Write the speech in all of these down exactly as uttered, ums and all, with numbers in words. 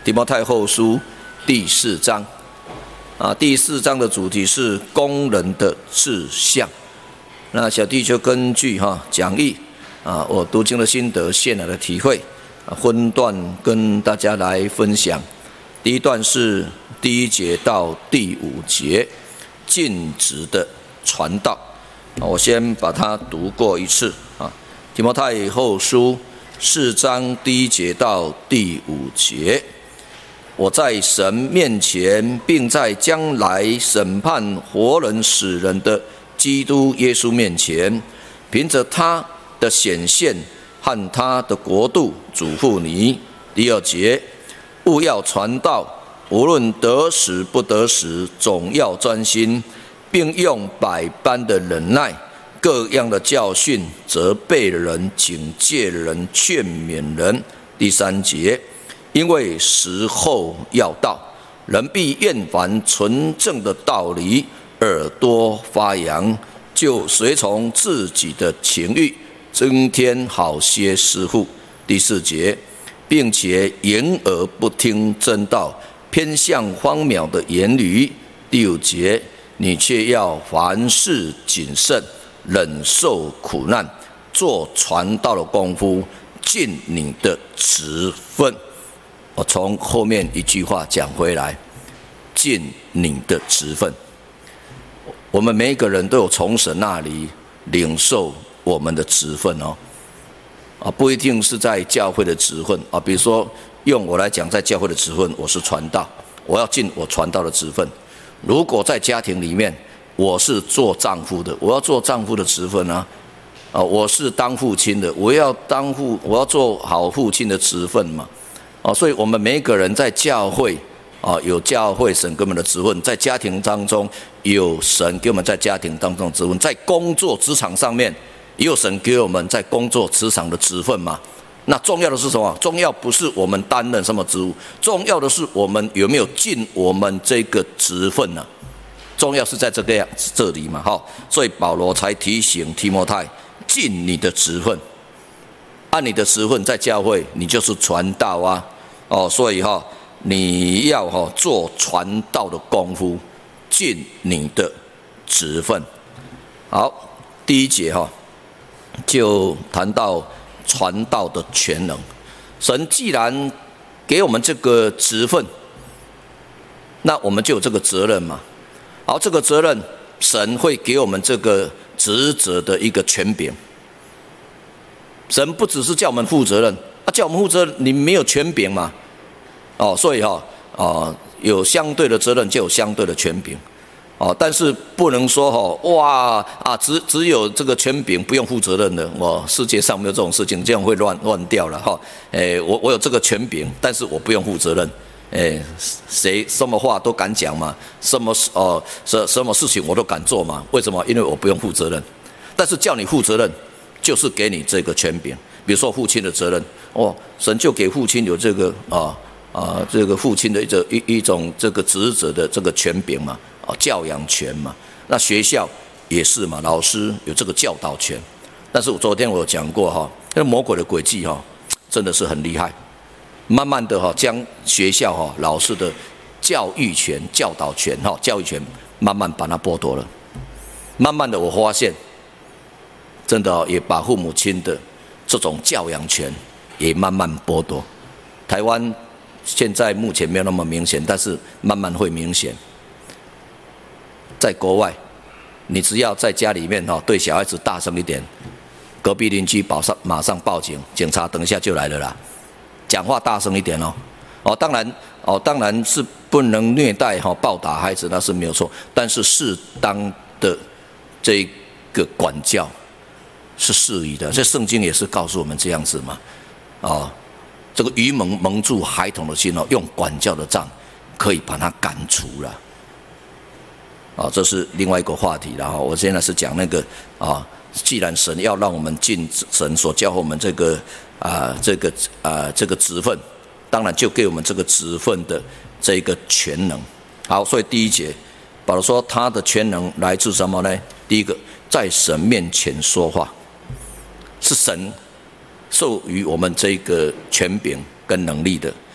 提摩太后书第四章啊，第四章的主题是工人的志向。那小弟就根据哈讲义啊，我读经的心得、现来的体会啊，分段跟大家来分享。第一段是第一节到第五节，尽职的传道。啊，我先把它读过一次啊，提摩太后书四章第一节到第五节。我在神面前，并在将来审判活人死人的基督耶稣面前，凭着他的显现和他的国度，嘱咐你。第二节，务要传道，无论得时不得时，总要专心，并用百般的忍耐，各样的教训，责备人、警戒人、劝勉人。第三节，因为时候要到，人必厌烦纯正的道理，耳朵发扬，就随从自己的情欲，增添好些师傅。第四节，并且言而不听真道，偏向荒渺的言语。第五节，你却要凡事谨慎，忍受苦难，做传道的功夫，尽你的职分。我从后面一句话讲回来，尽你的职分。我们每一个人都有从神那里领受我们的职分哦，啊，不一定是在教会的职分啊。比如说，用我来讲，在教会的职分，我是传道，我要尽我传道的职分。如果在家庭里面，我是做丈夫的，我要做丈夫的职分啊。啊，我是当父亲的，我要当父，我要做好父亲的职分嘛。哦，所以我们每一个人在教会啊，有教会神给我们的职分；在家庭当中有神给我们在家庭当中的职分；在工作职场上面也有神给我们在工作职场的职分嘛。那重要的是什么？重要不是我们担任什么职务，重要的是我们有没有尽我们这个职分呢、啊？重要是在这个样这里嘛，哈。所以保罗才提醒提摩太，尽你的职分。按你的职分在教会，你就是传道啊，哦，所以哈，你要哈做传道的功夫，尽你的职分。好，第一节哈就谈到传道的全能。神既然给我们这个职分，那我们就有这个责任嘛。好，这个责任，神会给我们这个职责的一个权柄。神不只是叫我们负责任，啊，叫我们负责任，你没有权柄嘛，哦，所以哈、哦，哦，有相对的责任就有相对的权柄，哦，但是不能说哈、哦，哇啊，只只有这个权柄不用负责任的，我、哦、世界上没有这种事情，这样会乱乱掉了哈，诶、哦，我我有这个权柄，但是我不用负责任，诶，谁什么话都敢讲嘛，什么哦什什么事情我都敢做嘛，为什么？因为我不用负责任，但是叫你负责任。就是给你这个权柄，比如说父亲的责任哦，神就给父亲有这个啊啊这个父亲的一种一一种这个职责的这个权柄嘛，啊教养权嘛。那学校也是嘛，老师有这个教导权。但是我昨天我有讲过哈，那魔鬼的诡计哈，真的是很厉害。慢慢的哈，将学校哈老师的教育权、教导权哈教育权慢慢把它剥夺了。慢慢的我发现。真的、哦、也把父母亲的这种教养权也慢慢剥夺。台湾现在目前没有那么明显，但是慢慢会明显。在国外，你只要在家里面、哦、对小孩子大声一点，隔壁邻居马上马上报警，警察等一下就来了啦。讲话大声一点哦，哦，当然哦，当然是不能虐待哈、哦、暴打孩子，那是没有错，但是适当的这个管教。是适宜的，这圣经也是告诉我们这样子嘛，啊、哦，这个愚蒙蒙住孩童的心哦，用管教的杖可以把它赶除了，啊、哦，这是另外一个话题了哈。我现在是讲那个啊、哦，既然神要让我们尽神所教我们这个啊、呃、这个啊、呃、这个职分，当然就给我们这个职分的这个全能。好，所以第一节，保罗说他的全能来自什么呢？第一个，在神面前说话。是神授予我们这个权柄跟能力的。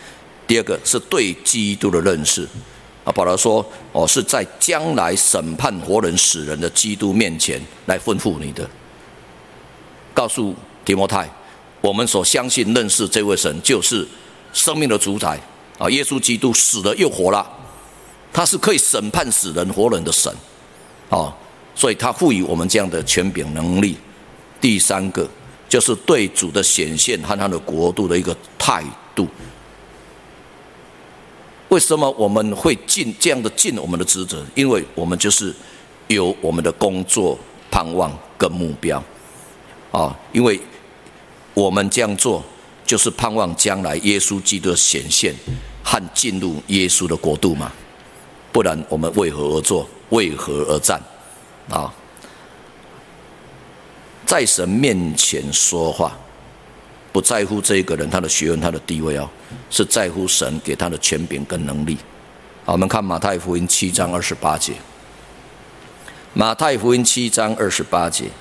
第二个是对基督的认识。啊，保罗说：“哦，是在将来审判活人死人的基督面前来吩咐你的，告诉提摩太，我们所相信认识这位神，就是生命的主宰啊，耶稣基督死了又活了，他是可以审判死人活人的神啊，所以他赋予我们这样的权柄能力。第三个就是对主的显现和他的国度的一个态度。”为什么我们会尽这样的尽我们的职责？因为我们就是有我们的工作盼望跟目标啊！因为我们这样做，就是盼望将来耶稣基督的显现和进入耶稣的国度嘛。不然我们为何而做？为何而战？啊！在神面前说话，不在乎这一个人他的学问他的地位哦，是在乎神给他的权柄跟能力。好，我们看马太福音七章二十八节。马太福音七章二十八节。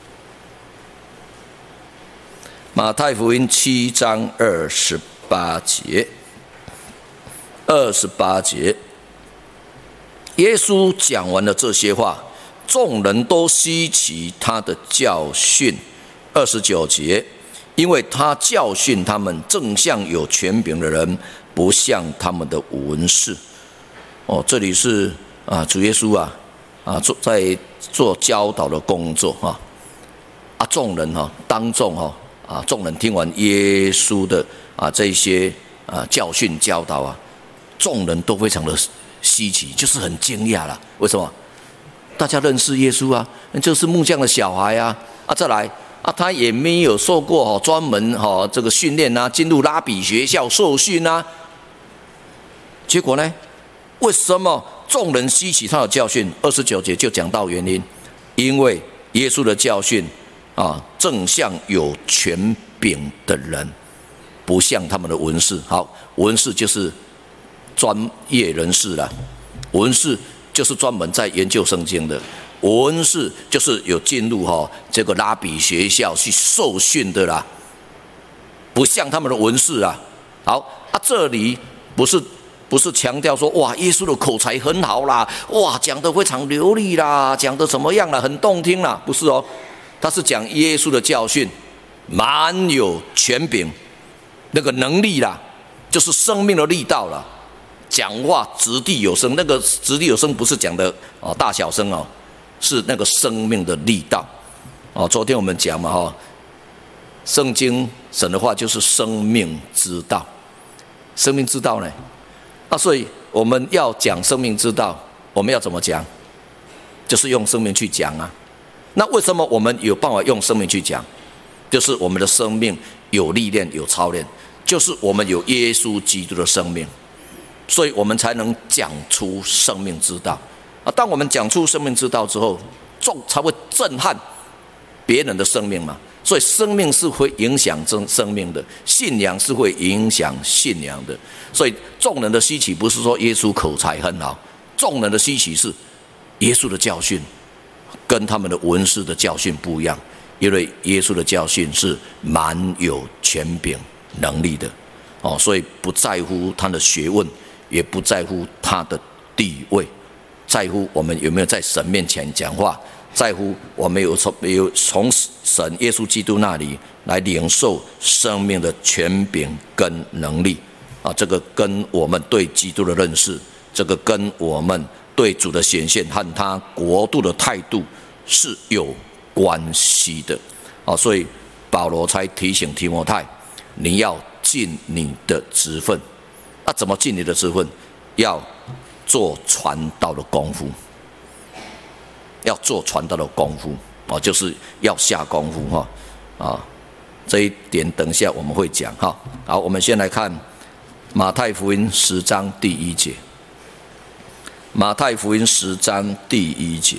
马太福音七章二十八节。二十八节，耶稣讲完了这些话，众人都稀奇他的教训。二十九节。因为他教训他们，正像有权柄的人，不像他们的文士。哦，这里是啊，主耶稣啊，啊做在做教导的工作哈。啊，众人哈、啊，当众哈啊，众人听完耶稣的啊这些啊教训教导啊，众人都非常的稀奇，就是很惊讶啦。为什么？大家认识耶稣啊，就是木匠的小孩啊，啊再来。啊，他也没有受过哦专门哦这个训练啊，进入拉比学校受训啊。结果呢，为什么众人稀奇他的教训？二十九节就讲到原因，因为耶稣的教训啊，正像有权柄的人，不像他们的文士。好，文士就是专业人士啦，文士就是专门在研究圣经的。文士就是有进入哈这个拉比学校去受训的啦，不像他们的文士啊。好啊，这里不是不是强调说哇耶稣的口才很好啦，哇讲得非常流利啦，讲得怎么样啦，很动听啦，不是哦，他是讲耶稣的教训，蛮有权柄，那个能力啦，就是生命的力道啦，讲话掷地有声，那个掷地有声不是讲的哦大小声哦。是那个生命的力道哦。昨天我们讲嘛哈、哦，圣经神的话就是生命之道，生命之道呢，啊，所以我们要讲生命之道，我们要怎么讲？就是用生命去讲啊。那为什么我们有办法用生命去讲？就是我们的生命有历练有操练，就是我们有耶稣基督的生命，所以我们才能讲出生命之道。啊，当我们讲出生命之道之后，众才会震撼别人的生命嘛。所以生命是会影响生生命的，信仰是会影响信仰的。所以众人的稀奇不是说耶稣口才很好，众人的稀奇是耶稣的教训跟他们的文士的教训不一样，因为耶稣的教训是蛮有权柄能力的哦，所以不在乎他的学问，也不在乎他的地位。在乎我们有没有在神面前讲话，在乎我们有从有从神耶稣基督那里来领受生命的权柄跟能力啊，这个跟我们对基督的认识，这个跟我们对主的显现和他国度的态度是有关系的啊，所以保罗才提醒提摩太，你要尽你的职分。那、啊、怎么尽你的职分？要做传道的功夫，要做传道的功夫哦，就是要下功夫哈啊，这一点等一下我们会讲哈。好，我们先来看马太福音十章第一节。马太福音十章第一节。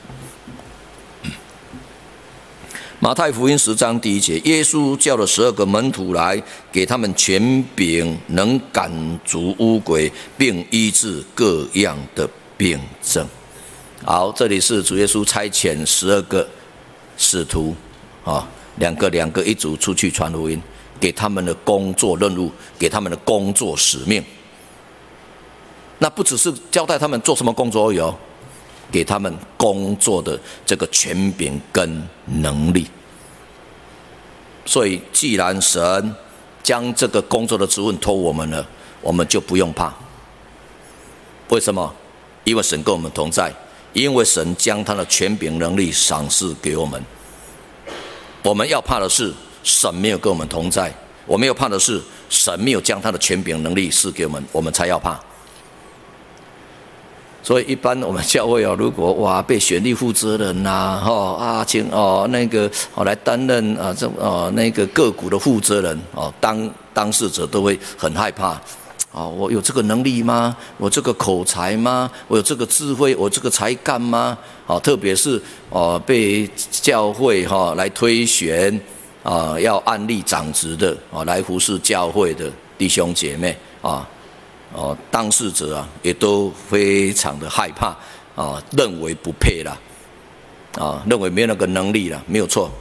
马太福音十章第一节，耶稣叫了十二个门徒来，给他们权柄，能赶逐污鬼，并医治各样的病症。好，这里是主耶稣差遣十二个使徒啊， 两个两个一组出去传福音，给他们的工作任务，给他们的工作使命。那不只是交代他们做什么工作而已哦，给他们工作的这个权柄跟能力。所以，既然神将这个工作的职分托我们了，我们就不用怕。为什么？因为神跟我们同在，因为神将他的权柄能力赏赐给我们。我们要怕的是神没有跟我们同在，我们要怕的是神没有将他的权柄能力赐给我们，我们才要怕。所以一般我们教会哦，如果哇被选立负责人呐、啊，哦啊请哦那个哦来担任啊这哦那个个股的负责人哦，当当事者都会很害怕。哦，我有这个能力吗？我这个口才吗？我有这个智慧？我这个才干吗？哦，特别是哦被教会哈、哦、来推选啊、哦，要按立长职的哦来服侍教会的弟兄姐妹啊。哦，当事者啊，也都非常的害怕啊，认为不配啦，啊，认为没有那个能力啦，没有错。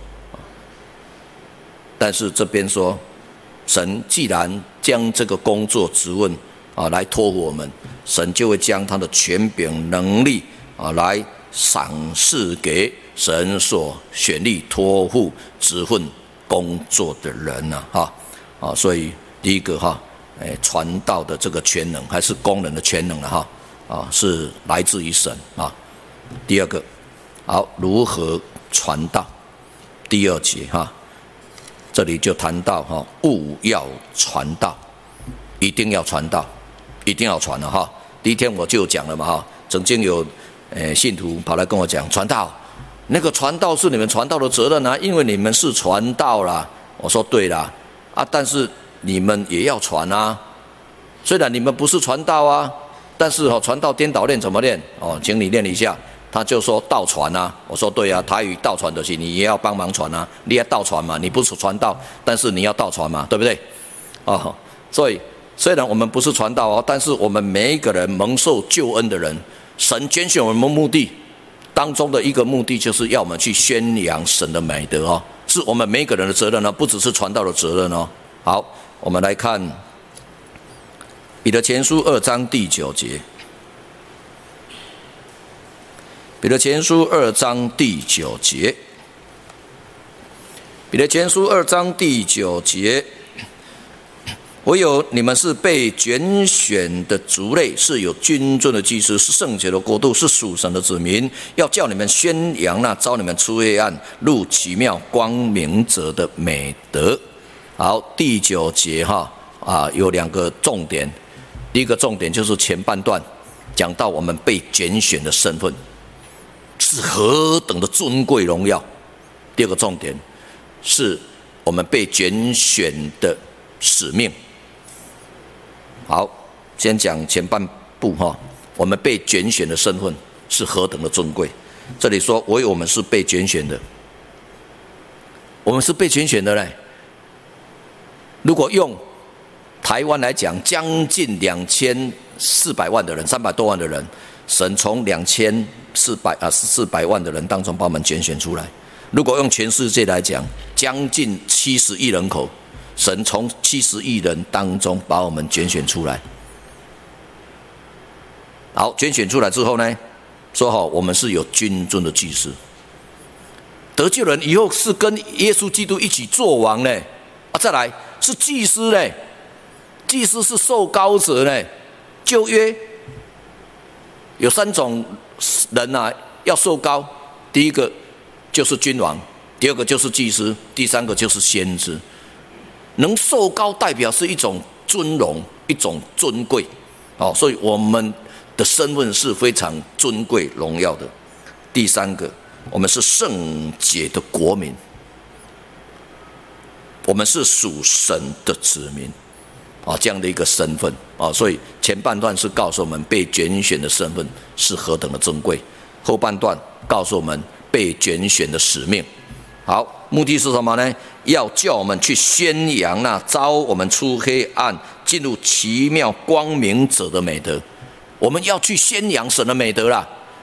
但是这边说，神既然将这个工作职问啊来托付我们，神就会将他的权柄能力啊来赏赐给神所选立托付职分工作的人呐、啊，哈啊，所以第一个哈。哎，传道的这个全能还是工人的全能了哈啊，是来自于神啊。第二个，好，如何传道？第二节哈，这里就谈到哈，务要传道，一定要传道，一定要传了哈。第一天我就讲了嘛哈，曾经有诶信徒跑来跟我讲，传道，那个传道是你们传道的责任啊，因为你们是传道啦。我说对啦，啊，但是。你们也要传啊，虽然你们不是传道啊，但是哦，传道颠倒练怎么练？哦，请你练一下。他就说道传啊，我说对啊，台语道传的是你也要帮忙传啊，你要道传嘛，你不是传道，但是你要道传嘛，对不对？哦，所以虽然我们不是传道哦，但是我们每一个人蒙受救恩的人，神拣选我们的目的当中的一个目的，就是要我们去宣扬神的美德哦，是我们每一个人的责任哦，不只是传道的责任哦。好。我们来看彼得前书二章第九节。彼得前书二章第九节。彼得前书二章第九节，唯有你们是被拣选的族类，是有君尊的祭司，是圣洁的国度，是属神的子民，要叫你们宣扬那召你们出黑暗入奇妙光明者的美德。好，第九节哈啊，有两个重点。第一个重点就是前半段讲到我们被拣选的身份是何等的尊贵荣耀。第二个重点是我们被拣选的使命。好，先讲前半部哈，我们被拣选的身份是何等的尊贵。这里说，唯有我们是被拣选的，我们是被拣选的嘞。如果用台湾来讲，将近两千四百万的人，三百多万的人，神从两千四百啊四百万的人当中把我们拣选出来。如果用全世界来讲，将近七十亿人口，神从七十亿人当中把我们拣选出来。好，拣选出来之后呢，说好我们是有君尊的祭司，得救人以后是跟耶稣基督一起做王呢。啊，再来。是祭司嘞，祭司是受膏者嘞。旧约有三种人啊，要受膏，第一个就是君王，第二个就是祭司，第三个就是先知。能受膏代表是一种尊荣，一种尊贵，哦，所以我们的身份是非常尊贵荣耀的。第三个，我们是圣洁的国民。我们是属神的子民，啊，这样的一个身份啊，所以前半段是告诉我们被拣选的身份是何等的珍贵，后半段告诉我们被拣选的使命。好，目的是什么呢？要叫我们去宣扬那召我们出黑暗进入奇妙光明者的美德。我们要去宣扬神的美德啦，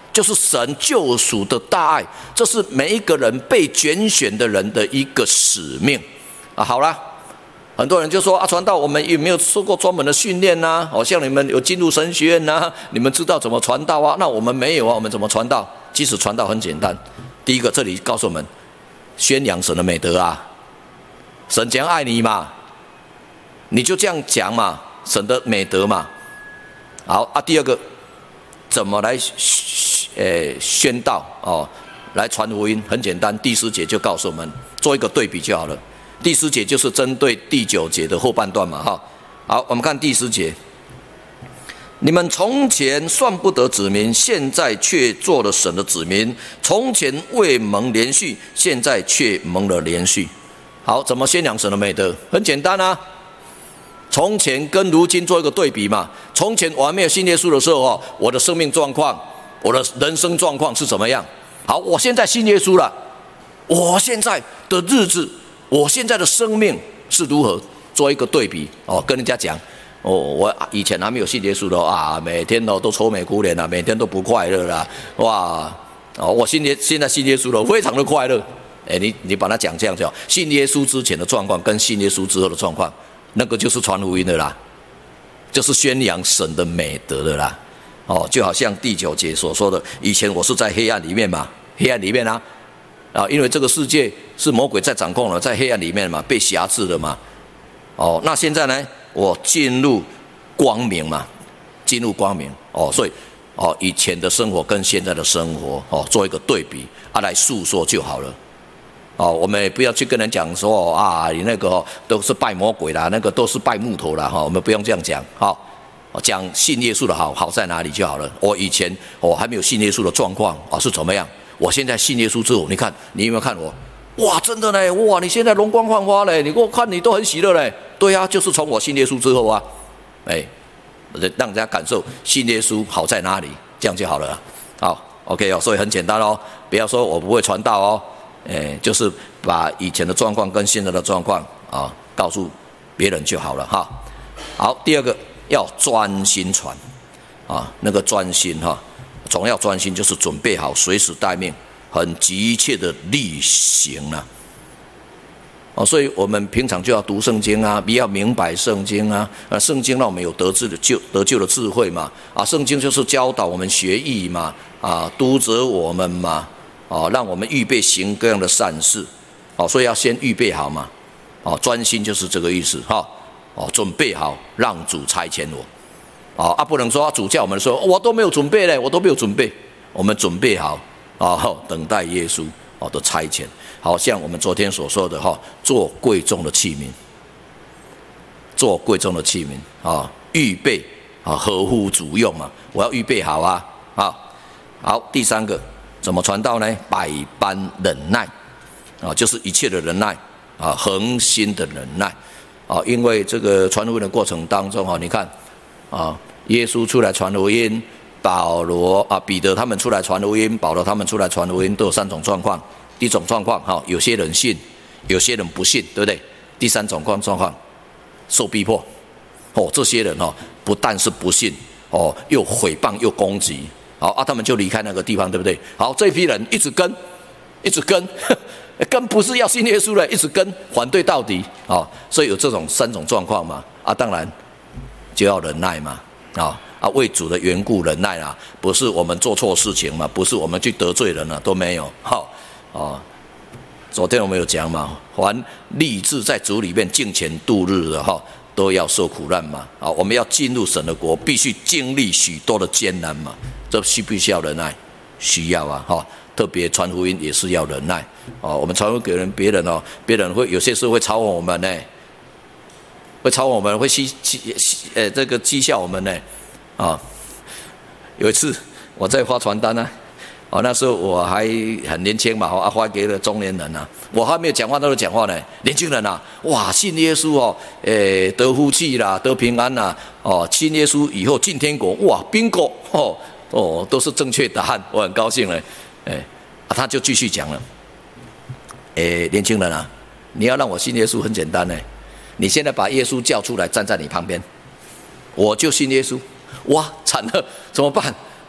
就是神救赎的大爱，这是每一个人被拣选的人的一个使命啊。好啦，很多人就说啊，传道我们有没有受过专门的训练呢？好像你们有进入神学院呐，你们知道怎么传道啊？那我们没有啊，我们怎么传道？其实传道很简单，第一个，这里告诉我们，宣扬神的美德啊，神怎样爱你嘛，你就这样讲嘛，神的美德嘛。好啊，第二个，怎么来呃宣道哦，来传福音？很简单，第四节就告诉我们，做一个对比就好了。第四节就是针对第九节的后半段嘛，哈。好，我们看第四节，你们从前算不得子民，现在却做了神的子民；从前未蒙连续，现在却蒙了连续。好，怎么宣扬神的美德？很简单啊。从前跟如今做一个对比嘛。从前我还没有信耶稣的时候哦，我的生命状况，我的人生状况是怎么样？好，我现在信耶稣了，我现在的日子，我现在的生命是如何？做一个对比哦，跟人家讲哦，我以前还没有信耶稣的啊，每天哦都愁眉苦脸啊，每天都不快乐啦，哇哦，我信耶现在信耶稣了，非常的快乐。哎，你你把他讲这样就好，信耶稣之前的状况跟信耶稣之后的状况。那个就是传福音的啦，就是宣扬神的美德的啦。哦，就好像第九节所说的，以前我是在黑暗里面嘛，黑暗里面啊，啊，因为这个世界是魔鬼在掌控了，在黑暗里面嘛，被辖制的嘛。哦，那现在呢，我进入光明嘛，进入光明。哦，所以哦，以前的生活跟现在的生活哦，做一个对比啊，来诉说就好了。哦，我们也不要去跟人讲说啊，你那个、哦、都是拜魔鬼啦，那个都是拜木头啦，哈、哦，我们不用这样讲，好、哦，讲信耶稣的好，好在哪里就好了。我以前我、哦、还没有信耶稣的状况啊、哦、是怎么样？我现在信耶稣之后，你看你有没有看我？哇，真的呢，哇，你现在容光焕发嘞，你给我看你都很喜乐嘞。对啊，就是从我信耶稣之后啊，哎，让人家感受信耶稣好在哪里，这样就好了。好 ，OK 哦，所以很简单哦，不要说我不会传道哦。哎，就是把以前的状况跟现在的状况啊告诉别人就好了哈。好，第二个要专心传啊，那个专心哈，总要专心，就是准备好，随时待命，很急切的力行啊。哦，所以我们平常就要读圣经啊，也要明白圣经啊。啊，圣经让我们有得智的救得救的智慧嘛。啊，圣经就是教导我们学艺嘛，啊，督责我们嘛。哦，让我们预备行各样的善事，哦，所以要先预备好嘛，哦，专心就是这个意思哈，哦，准备好让主差遣我，哦啊，不能说主叫我们说我都没有准备嘞，我都没有准备，我们准备好，哦，等待耶稣哦的差遣，好像我们昨天所说的哈，做贵重的器皿，做贵重的器皿啊，预备啊，合乎主用嘛，我要预备好啊，好，好，第三个。怎么传道呢？百般忍耐，啊，就是一切的忍耐，啊，恒心的忍耐，啊，因为这个传福音的过程当中，啊，你看，啊，耶稣出来传福音，保罗啊，彼得他们出来传福音，保罗他们出来传福音，都有三种状况。第一种状况，哈，有些人信，有些人不信，对不对？第三种状况，受逼迫，哦，这些人哦，不但是不信，哦，又毁谤又攻击。好啊，他们就离开那个地方，对不对？好，这批人一直跟，一直跟，跟不是要信耶稣的，一直跟，反对到底啊、哦！所以有这种三种状况嘛啊，当然就要忍耐嘛啊啊，为主的缘故忍耐啊，不是我们做错事情嘛，不是我们去得罪人了，都没有。好、哦、啊，昨天我们有讲嘛，凡立志在主里面敬虔度日的哈。哦都要受苦难嘛，啊，我们要进入神的国，必须经历许多的艰难嘛，这需不需要忍耐？需要啊，哈，特别传福音也是要忍耐，哦，我们传福音给人别人哦，别人会有些时候会嘲讽我们呢，会嘲讽我们，会讥讥呃这个讥笑我们呢，啊，有一次我在发传单呢、啊，哦，那时候我还很年轻嘛，啊，发给了中年人啊。我还没有讲话，都是讲话呢。年轻人啊，哇，信耶稣哦，诶，得福气啦，得平安啦，哦，信耶稣以后进天国，哇 ，bingo， 哦，哦，都是正确答案，我很高兴嘞，诶，啊，他就继续讲了，诶，年轻人啊，你要让我信耶稣很简单呢，你现在把耶稣叫出来，站在你旁边，我就信耶稣，哇，惨了，怎么办？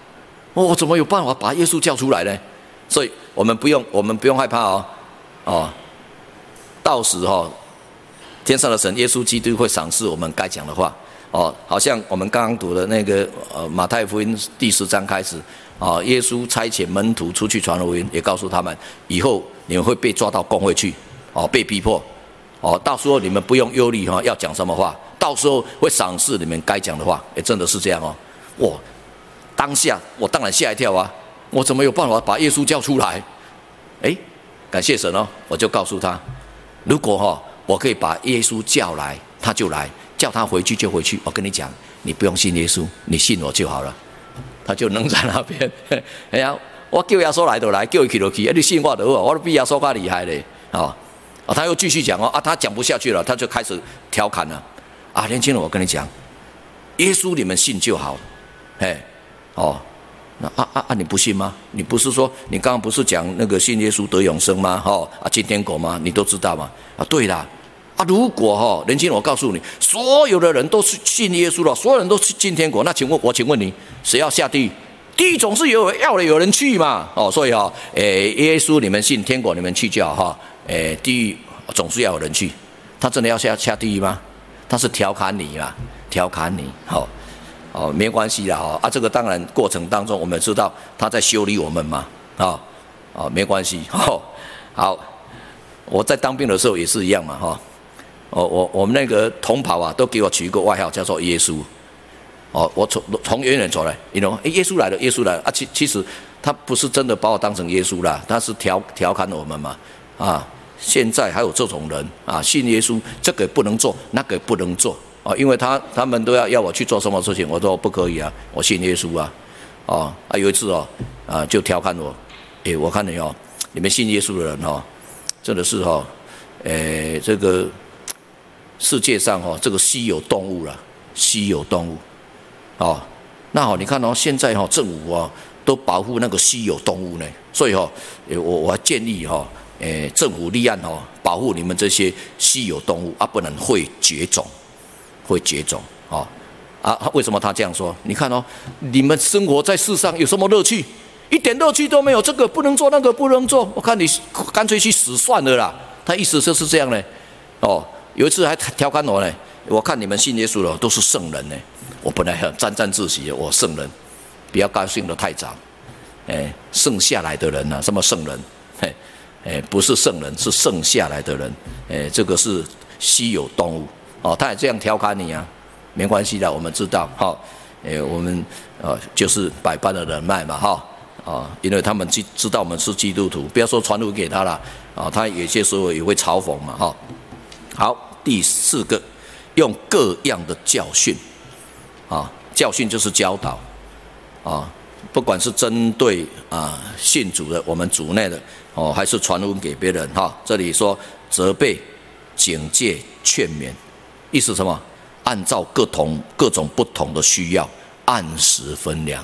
哦，我怎么有办法把耶稣叫出来呢？所以我们不用，我们不用害怕哦，哦，到时哦，天上的神耶稣基督会赏赐我们该讲的话。哦，好像我们刚刚读的那个呃马太福音第十章开始，啊，耶稣差遣门徒出去传福音，也告诉他们，以后你们会被抓到公会去，哦，被逼迫，哦，到时候你们不用忧虑哈，要讲什么话，到时候会赏赐你们该讲的话，也真的是这样哦。哇，当下我当然吓一跳啊，我怎么有办法把耶稣叫出来？哎，感谢神哦，我就告诉他，如果哈、哦、我可以把耶稣叫来，他就来。叫他回去就回去，我跟你讲，你不用信耶稣，你信我就好了。他就扔在那边。哎呀，我叫耶稣来就来，叫他去就去，你信我就好，我都比耶稣更厉害嘞。哦，啊，他又继续讲哦，啊，他讲不下去了，他就开始调侃了。啊，年轻人，我跟你讲，耶稣你们信就好。哎，哦，那啊啊啊，你不信吗？你不是说你刚刚不是讲那个信耶稣得永生吗？哦，啊，进天国吗？你都知道吗？啊，对啦。啊，如果哈、哦，年轻人，我告诉你，所有的人都是信耶稣了，所有人都是进天国，那请问我请问你，谁要下地狱？地狱总是有要的有人去嘛，哦，所以哈、哦，诶，耶稣你们信，天国你们去就好哈，诶，地狱总是要有人去，他真的要下下地狱吗？他是调侃你啦，调侃你，好、哦，哦，没关系啦，哈，啊，这个当然过程当中我们知道他在修理我们嘛，啊、哦，哦，没关系，哦，好，我在当兵的时候也是一样嘛，哈、哦。哦，我我们那个同袍啊，都给我取一个外号，叫做耶稣。哦，我从从远远走来，你懂？哎，耶稣来了，耶稣来了啊！其其实他不是真的把我当成耶稣啦，他是调调侃我们嘛。啊，现在还有这种人啊，信耶稣，这个不能做，那个不能做啊，因为他他们都要要我去做什么事情，我说不可以啊，我信耶稣啊。哦，啊有一次哦，啊就调侃我，哎，我看你哦，你们信耶稣的人哦，真的是哦，诶这个。世界上哈、哦，这个稀有动物啦，稀有动物，哦，那好，你看哦，现在哈、哦、政府啊、哦、都保护那个稀有动物呢，所以哈、哦，我我还建议哈、哦，诶，政府立案哦，保护你们这些稀有动物啊，不然会绝种，会绝种，哦，啊，为什么他这样说？你看哦，你们生活在世上有什么乐趣？一点乐趣都没有，这个不能做，那个不能做，我看你干脆去死算了啦。他意思就是这样呢，哦。有一次还调侃我呢，我看你们信耶稣的都是圣人呢，我本来很沾沾自喜，我圣人，不要高兴得太早，哎，剩下来的人呢、啊，什么圣人？嘿，哎，不是圣人，是剩下来的人，哎，这个是稀有动物哦，他也这样调侃你啊，没关系的，我们知道，哈、哦，哎，我们呃就是百般的人脉嘛，哈、哦，啊，因为他们知知道我们是基督徒，不要说传福音给他了，啊、哦，他有些时候也会嘲讽嘛，哈、哦。好，第四个，用各样的教训，啊，教训就是教导，啊，不管是针对啊信主的，我们主内的，哦，还是传福音给别人，哈、啊，这里说责备、警戒、劝勉，意思什么？按照各同各种不同的需要，按时分粮，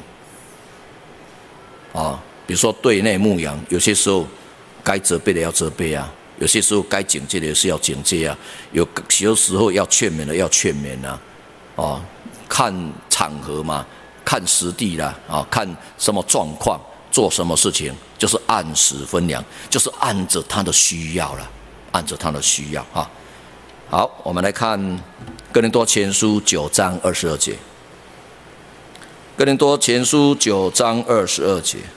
啊，比如说对内牧养，有些时候该责备的要责备啊。有些时候该警戒的也是要警戒啊，有些时候要劝勉的要劝勉啊，哦，看场合嘛，看实地啦，啊、哦，看什么状况做什么事情，就是按时分粮，就是按着他的需要了，按着他的需要啊。好，我们来看哥林多前书九章二十二节，哥林多前书九章二十二节。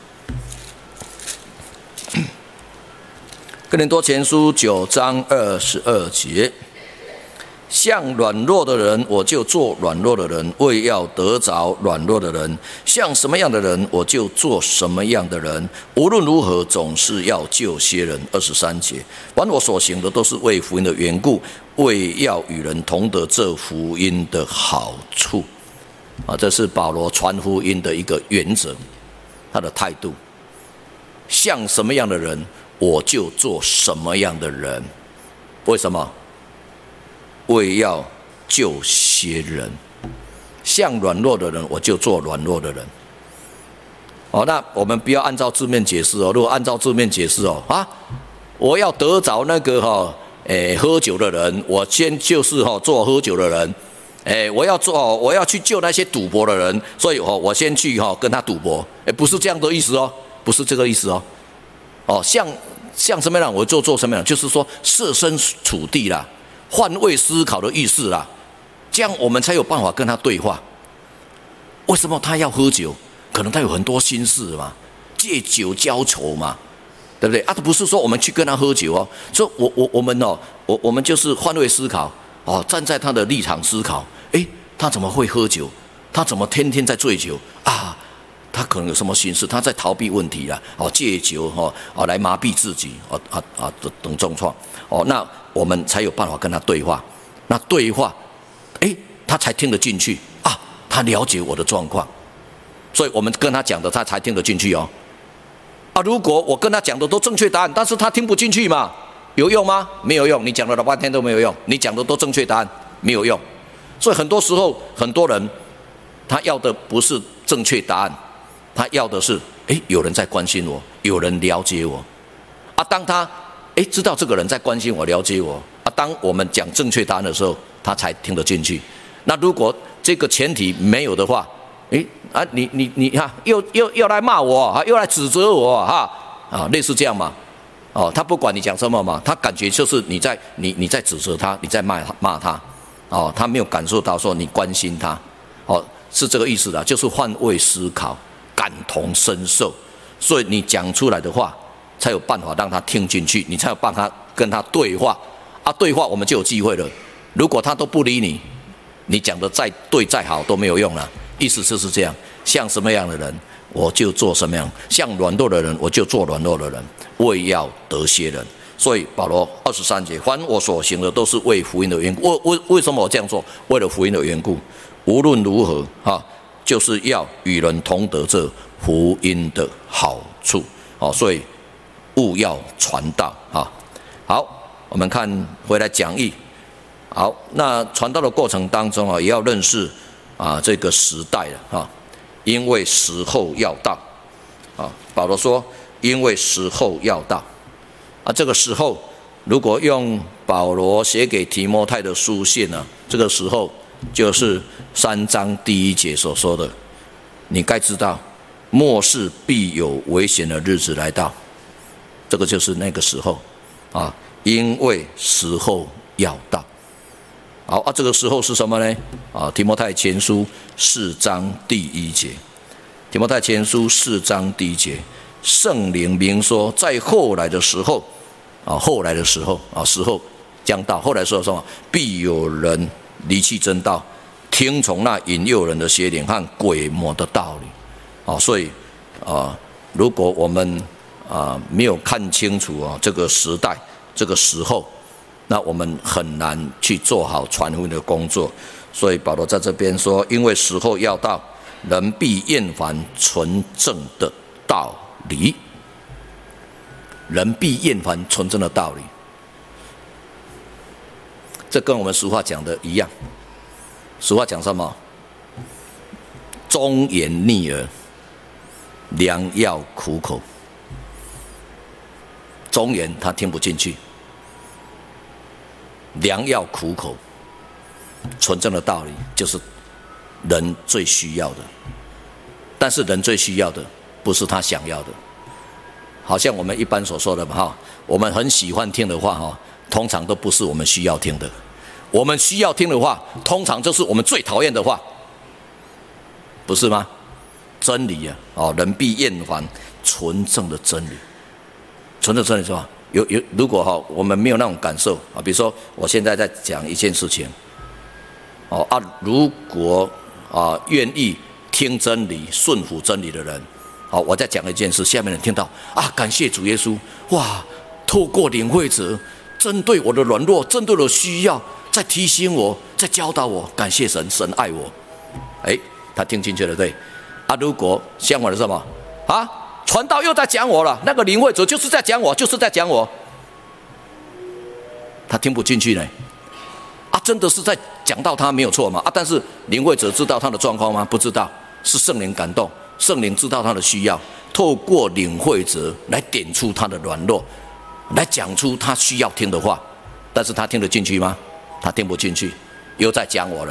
哥林多前书九章二十二节，像软弱的人，我就做软弱的人，为要得着软弱的人；像什么样的人，我就做什么样的人。无论如何，总是要救些人。二十三节，凡我所行的，都是为福音的缘故，为要与人同得这福音的好处。啊，这是保罗传福音的一个原则，他的态度。像什么样的人，我就做什么样的人。为什么？为要救些人。像软弱的人，我就做软弱的人。哦，那我们不要按照字面解释哦。如果按照字面解释哦，啊，我要得着那个哈、哦，诶，喝酒的人，我先就是哈、哦、做喝酒的人， 哎，我要做，我要去救那些赌博的人，所以哦，我先去哈跟他赌博。哎，不是这样的意思哦，不是这个意思哦。哦，像像什么样，我就做什么样，就是说设身处地啦，换位思考的意思啦，这样我们才有办法跟他对话。为什么他要喝酒？可能他有很多心事嘛，借酒浇愁嘛，对不对啊？不是说我们去跟他喝酒哦，说我我我们哦，我我们就是换位思考哦，站在他的立场思考，诶，他怎么会喝酒？他怎么天天在醉酒啊？他可能有什么心事？他在逃避问题啦，哦，借酒哈哦来麻痹自己，哦啊啊等重创哦，那我们才有办法跟他对话。那对话，诶，他才听得进去啊，他了解我的状况。所以我们跟他讲的，他才听得进去哦。啊，如果我跟他讲的都正确答案，但是他听不进去嘛，有用吗？没有用，你讲了老半天都没有用，你讲的都正确答案，没有用。所以很多时候，很多人他要的不是正确答案，他要的是，哎，有人在关心我，有人了解我。啊，当他哎知道这个人在关心我、了解我，啊，当我们讲正确答案的时候，他才听得进去。那如果这个前提没有的话，诶啊，你你你哈，又又又来骂我啊，又来指责我哈啊，类似这样嘛，哦，他不管你讲什么嘛，他感觉就是你在你你在指责他，你在骂骂他，哦，他没有感受到说你关心他，哦，是这个意思的，就是换位思考，感同身受，所以你讲出来的话，才有办法让他听进去，你才有办法跟他对话啊，对话我们就有机会了。如果他都不理你，你讲的再对再好都没有用了。意思就是这样，像什么样的人，我就做什么样；像软弱的人，我就做软弱的人，为要得些人。所以保罗二十三节，凡我所行的，都是为福音的缘故。为为为什么我这样做？为了福音的缘故。无论如何，哈，就是要与人同得这福音的好处。哦，所以务要传道。哈，好，我们看回来讲义。好，那传道的过程当中啊，也要认识。啊，这个时代了哈，因为时候要到，啊，保罗说，因为时候要到，啊，这个时候如果用保罗写给提摩太的书信呢，这个时候就是三章第一节所说的，你该知道，末世必有危险的日子来到，这个就是那个时候，啊，因为时候要到。好啊，这个时候是什么呢？啊，提摩太前书四章第一节，提摩太前书四章第一节，圣灵明说，在后来的时候，啊，后来的时候，啊，时候将到，后来说什么？必有人离弃真道，听从那引诱人的邪灵和鬼魔的道理。啊，所以啊，如果我们啊没有看清楚啊这个时代，这个时候。那我们很难去做好传福音的工作，所以保罗在这边说，因为时候要到，人必厌烦纯正的道理，人必厌烦纯正的道理，这跟我们俗话讲的一样。俗话讲什么？忠言逆耳，良药苦口。忠言他听不进去。良药苦口，纯正的道理就是人最需要的，但是人最需要的不是他想要的，好像我们一般所说的哈，我们很喜欢听的话哈，通常都不是我们需要听的，我们需要听的话，通常就是我们最讨厌的话，不是吗？真理啊，哦，人必厌烦纯正的真理，纯正的真理是吧？有有，如果哈我们没有那种感受啊，比如说我现在在讲一件事情，哦啊，如果啊愿意听真理、顺服真理的人，好，我在讲一件事，下面人听到啊，感谢主耶稣，哇，透过领会者针对我的软弱、针对我的需要，在提醒我，在教导我，感谢神，神爱我，哎，他听进去了，对啊，如果相反的是什么啊？传道又在讲我了，那个领会者就是在讲我，就是在讲我，他听不进去呢。啊，真的是在讲到他没有错嘛？啊，但是领会者知道他的状况吗？不知道，是圣灵感动，圣灵知道他的需要，透过领会者来点出他的软弱，来讲出他需要听的话，但是他听得进去吗？他听不进去，又在讲我了，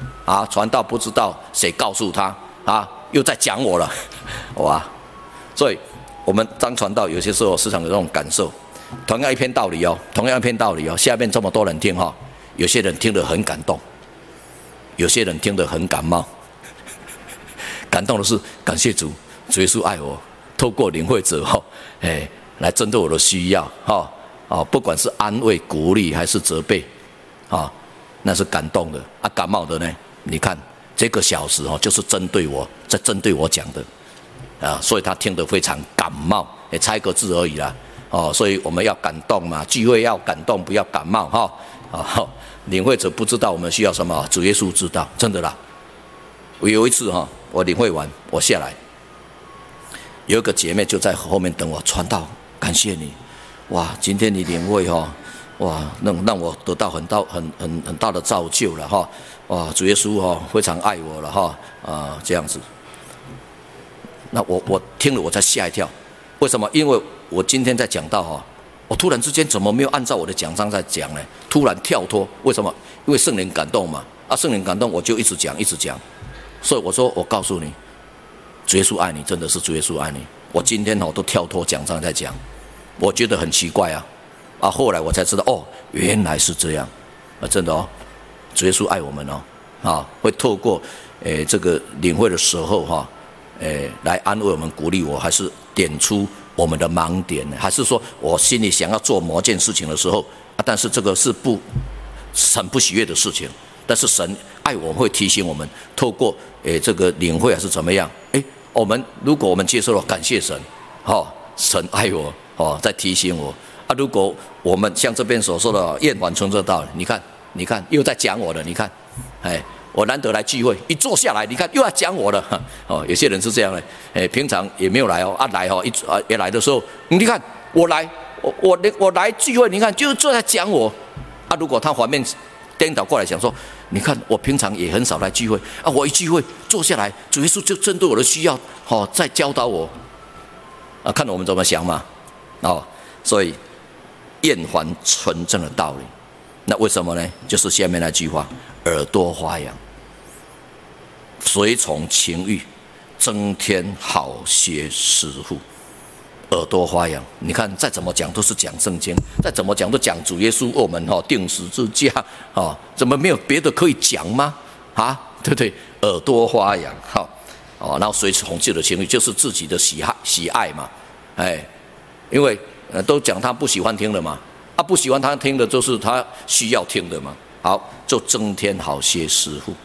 啊，传道不知道谁告诉他啊，又在讲我了，哇！所以我们当传道，有些时候时常有这种感受。同样一篇道理哦，同样一篇道理哦，下面这么多人听哈、哦，有些人听得很感动，有些人听得很感冒。感动的是感谢主，主耶稣爱我，透过领会者哈、哦，哎，来针对我的需要哈，啊、哦，不管是安慰、鼓励还是责备，啊、哦，那是感动的啊。感冒的呢，你看这个小时哦，就是针对我，在针对我讲的。啊，所以他听得非常感冒，也差一个字而已啦。哦，所以我们要感动嘛，聚会要感动，不要感冒哈。哦，领会者不知道我们需要什么，主耶稣知道，真的啦。我有一次哈，我领会完，我下来，有一个姐妹就在后面等我，传道，感谢你，哇，今天你领会哈，哇，让让我得到很大很很很大的造就了哈，哇，主耶稣哈非常爱我了哈，啊、呃，这样子。那我我听了我才吓一跳，为什么？因为我今天在讲到哈，我突然之间怎么没有按照我的讲章在讲呢？突然跳脱，为什么？因为圣灵感动嘛，啊，圣灵感动我就一直讲一直讲，所以我说我告诉你，主耶稣爱你，真的是主耶稣爱你。我今天哦都跳脱讲章在讲，我觉得很奇怪啊，啊，后来我才知道哦，原来是这样，啊，真的哦，主耶稣爱我们哦，啊，会透过诶这个领会的时候哈。诶，来安慰我们、鼓励我，还是点出我们的盲点，还是说我心里想要做某件事情的时候，啊，但是这个是不很不喜悦的事情，但是神爱我们会提醒我们，透过诶这个领会还是怎么样？诶，我们如果我们接受了，感谢神，哦，神爱我，哦，在提醒我啊。如果我们像这边所说的厌烦存这道理，你看，你看又在讲我了，你看，哎。我难得来聚会，一坐下来，你看又要讲我了，哦，有些人是这样的，哎，平常也没有来哦，啊来哦，一啊也来的时候，你看我来，我我我来聚会，你看就坐在讲我，啊，如果他反面颠倒过来想说，你看我平常也很少来聚会，啊，我一聚会坐下来，主耶稣就针对我的需要，哦，在教导我，啊，看我们怎么想嘛，哦，所以厌烦纯正的道理，那为什么呢？就是下面那句话，耳朵发痒。随从情欲，增添好些师傅。耳朵发痒，你看再怎么讲都是讲圣经，再怎么讲都讲主耶稣为我们哈定十字架哦，怎么没有别的可以讲吗？啊，对不对？耳朵发痒，好哦，然后随从自己的情欲，就是自己的喜爱喜爱嘛，哎，因为呃都讲他不喜欢听的嘛，啊不喜欢他听的，就是他需要听的嘛，好，就增添好些师傅。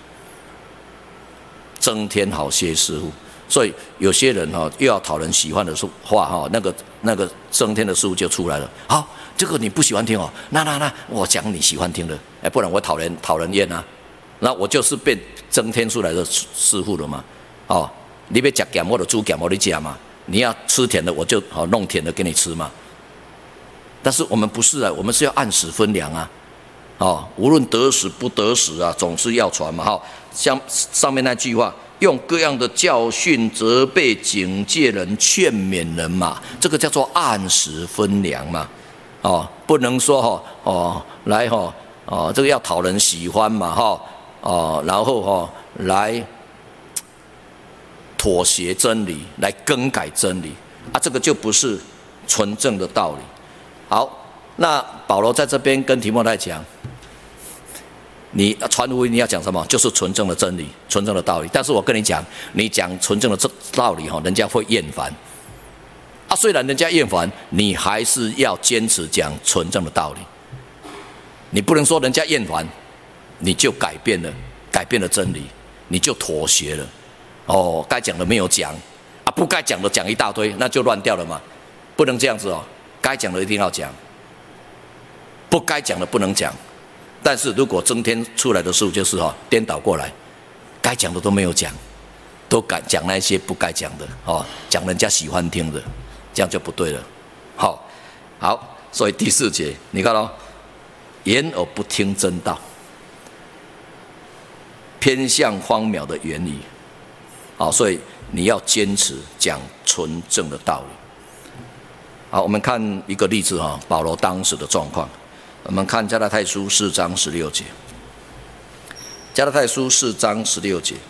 增添好些师傅，所以有些人哈、哦、又要讨人喜欢的话哈、哦，那个那个增添的师傅就出来了。好，这个你不喜欢听哦，那那那我讲你喜欢听的，哎，不然我讨人讨人厌啊。那我就是被增添出来的师傅了嘛。哦，你要吃咸我就煮咸我你吃嘛，你要吃甜的我就好弄甜的给你吃嘛。但是我们不是啊，我们是要按时分粮啊。哦，无论得时不得时啊，总是要传嘛。哈、哦，像上面那句话，用各样的教训、责备、警戒人、劝勉人嘛，这个叫做按时分粮嘛。哦，不能说哈、哦，哦，来哈、哦，哦，这个要讨人喜欢嘛，哈、哦，哦，然后哈、哦，来妥协真理，来更改真理啊，这个就不是纯正的道理。好。那保罗在这边跟提摩太讲，你传福音你要讲什么？就是纯正的真理、纯正的道理。但是我跟你讲，你讲纯正的道理哈，人家会厌烦。啊，虽然人家厌烦，你还是要坚持讲纯正的道理。你不能说人家厌烦，你就改变了，改变了真理，你就妥协了。哦，该讲的没有讲，啊，不该讲的讲一大堆，那就乱掉了嘛。不能这样子哦，该讲的一定要讲。不该讲的不能讲，但是如果增添出来的事就是哈、哦、颠倒过来，该讲的都没有讲，都敢讲那些不该讲的哦，讲人家喜欢听的，这样就不对了。好，好，所以第四节你看哦，言而不听真道，偏向荒谬的言语，好，所以你要坚持讲纯正的道理。好，我们看一个例子哈，保罗当时的状况。我们看加拉太书四章十六节， 加拉太书四章十六节。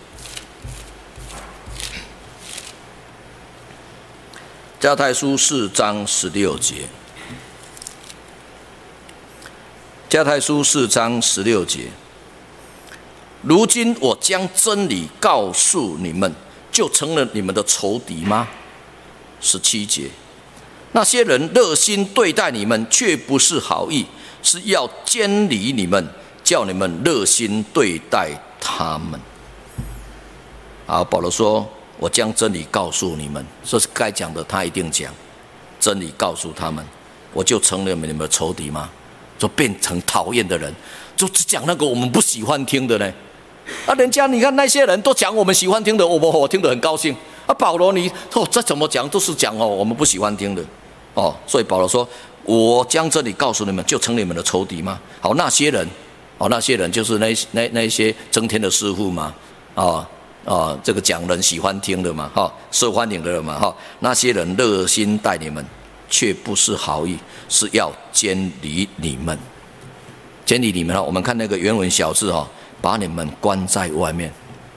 加拉太书四章十六节。加拉太书四章十六节。如今我将真理告诉你们，就成了你们的仇敌吗？十七节。那些人热心对待你们，却不是好意，是要监理你们，叫你们热心对待他们。好，保罗说，我将真理告诉你们，这是该讲的，他一定讲。真理告诉他们，我就成了你们的仇敌吗？就变成讨厌的人，就只讲那个我们不喜欢听的呢？啊，人家你看那些人都讲我们喜欢听的，我我听得很高兴。啊，保罗你哦，这怎么讲都是讲哦我们不喜欢听的哦，所以保罗说，我将真理告诉你们，就成你们的仇敌吗？好，那些人，哦，那些人就是那那那些增添的师傅嘛，啊、哦、啊、哦，这个讲人喜欢听的嘛，哈、哦，受欢迎的人嘛，哈、哦，那些人热心待你们，却不是好意，是要监理你们，监理你们哈。我们看那个原文小字哈、哦，把你们关在外面。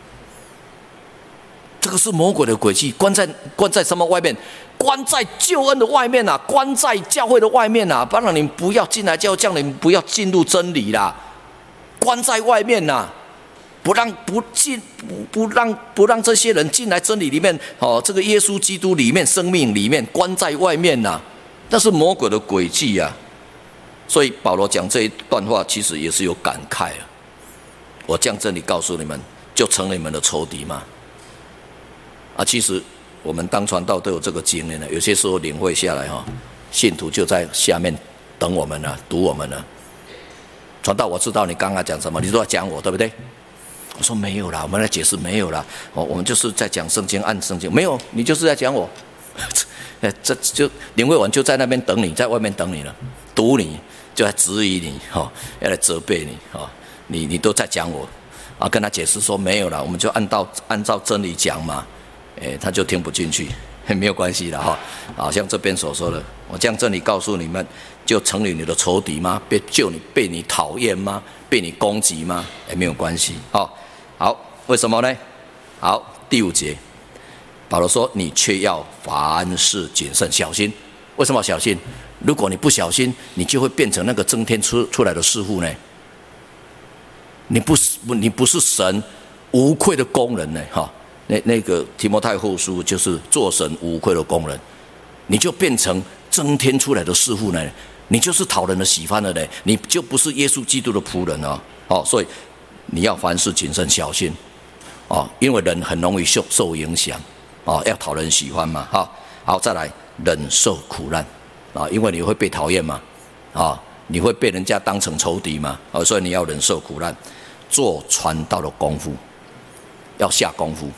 这个是魔鬼的诡计，关在关在什么外面？关在救恩的外面啊，关在教会的外面啊，不让你们不要进来教会，叫你们不要进入真理啦，关在外面呐、啊，不让不进不不让不让这些人进来真理里面哦，这个耶稣基督里面生命里面关在外面呐、啊，那是魔鬼的诡计啊。所以保罗讲这一段话，其实也是有感慨啊。我将真理告诉你们，就成了你们的仇敌吗？啊，其实我们当传道都有这个经验了。有些时候领会下来哈，信徒就在下面等我们了，堵我们了。传道，我知道你刚刚讲什么，你都在讲我，对不对？我说没有啦，我们来解释没有啦。哦，我们就是在讲圣经，按圣经，没有，你就是在讲我。这就领会完就在那边等你，在外面等你了，堵你，就在质疑你，哈、哦，要来责备你，哈、哦，你你都在讲我，啊，跟他解释说没有啦，我们就按照按照真理讲嘛。哎，他就听不进去，没有关系了哈。好像这边所说的，我将真理告诉你们，就成了你的仇敌吗？被就你被你讨厌吗？被你攻击吗？也没有关系。好，好，为什么呢？好，第五节，保罗说：“你却要凡事谨慎小心。”为什么小心？如果你不小心，你就会变成那个增添出出来的师傅呢。你不是你不是神无愧的工人呢，哈。那那个提摩太后书就是做神无愧的工人，你就变成增添出来的师傅呢，你就是讨人的喜欢的呢，你就不是耶稣基督的仆人啊！哦，所以你要凡事谨慎小心哦，因为人很容易受受影响哦，要讨人喜欢嘛，哈、哦，好，再来忍受苦难啊、哦，因为你会被讨厌嘛，啊、哦，你会被人家当成仇敌嘛，啊、哦，所以你要忍受苦难，做传道的功夫，要下功夫。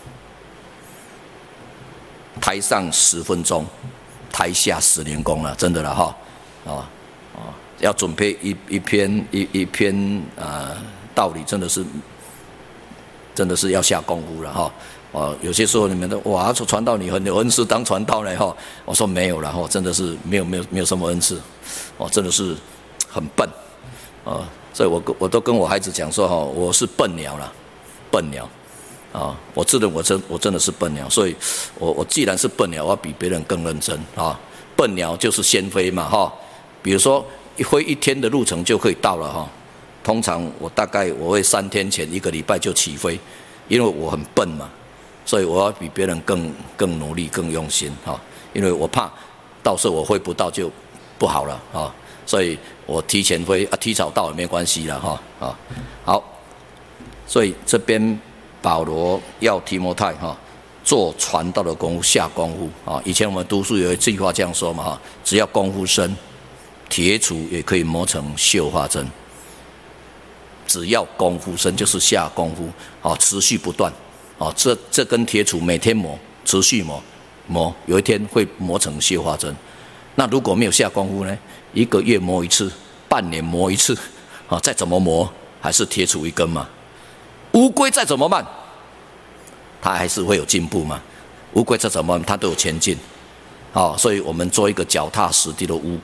台上十分钟，台下十年功了，真的了哈，哦哦，要准备一一篇一一篇呃道理，真的是真的是要下功夫了哈。哦，有些时候你们都哇，说传道你很有恩赐当传道了哈，我说没有了哈，真的是没有没有没有什么恩赐，哦，真的是很笨，哦，所以我我都跟我孩子讲说哈，我是笨鸟了，笨鸟。啊，我自认我真我真的是笨鸟，所以我我既然是笨鸟，我要比别人更认真啊。笨鸟就是先飞嘛，哈。比如说一飞一天的路程就可以到了哈。通常我大概我会三天前一个礼拜就起飞，因为我很笨嘛，所以我要比别人更更努力更用心哈。因为我怕到时候我飞不到就不好了啊，所以我提前飞啊，提早到也没关系了哈啊。好，所以这边。保罗要提摩太哈做传道的功夫，下功夫啊！以前我们读书有一句话这样说嘛哈，只要功夫深，铁杵也可以磨成绣花针。只要功夫深，就是下功夫啊，持续不断啊，这这根铁杵每天磨，持续磨磨，有一天会磨成绣花针。那如果没有下功夫呢？一个月磨一次，半年磨一次啊，再怎么磨还是铁杵一根嘛。乌龟再怎么慢，它还是会有进步嘛。乌龟再怎么慢，它都有前进。哦，所以我们做一个脚踏实地的乌龟，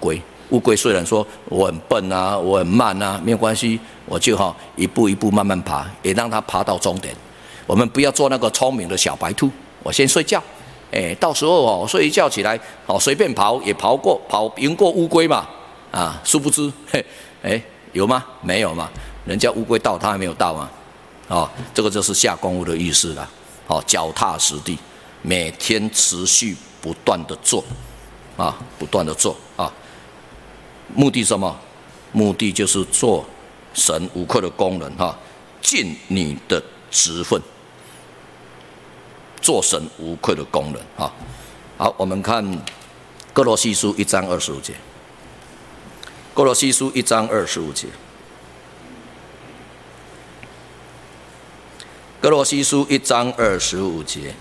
乌龟虽然说我很笨啊，我很慢啊，没有关系，我就哈一步一步慢慢爬，也让它爬到终点。我们不要做那个聪明的小白兔，我先睡觉，哎，到时候哦睡一觉起来，哦随便跑也跑过跑赢过乌龟嘛，啊，殊不知，嘿，哎，有吗？没有嘛，人家乌龟到，他还没有到嘛，哦，这个就是下功夫的意思啦，哦，脚踏实地，每天持续不断的做，啊，不断的做啊。目的是什么？目的就是做神无愧的工人哈，尽你的职分，做神无愧的工人哈。好，我们看歌罗西书一章二十五节。歌罗西书一章二十五节。歌罗西书一章二十五节。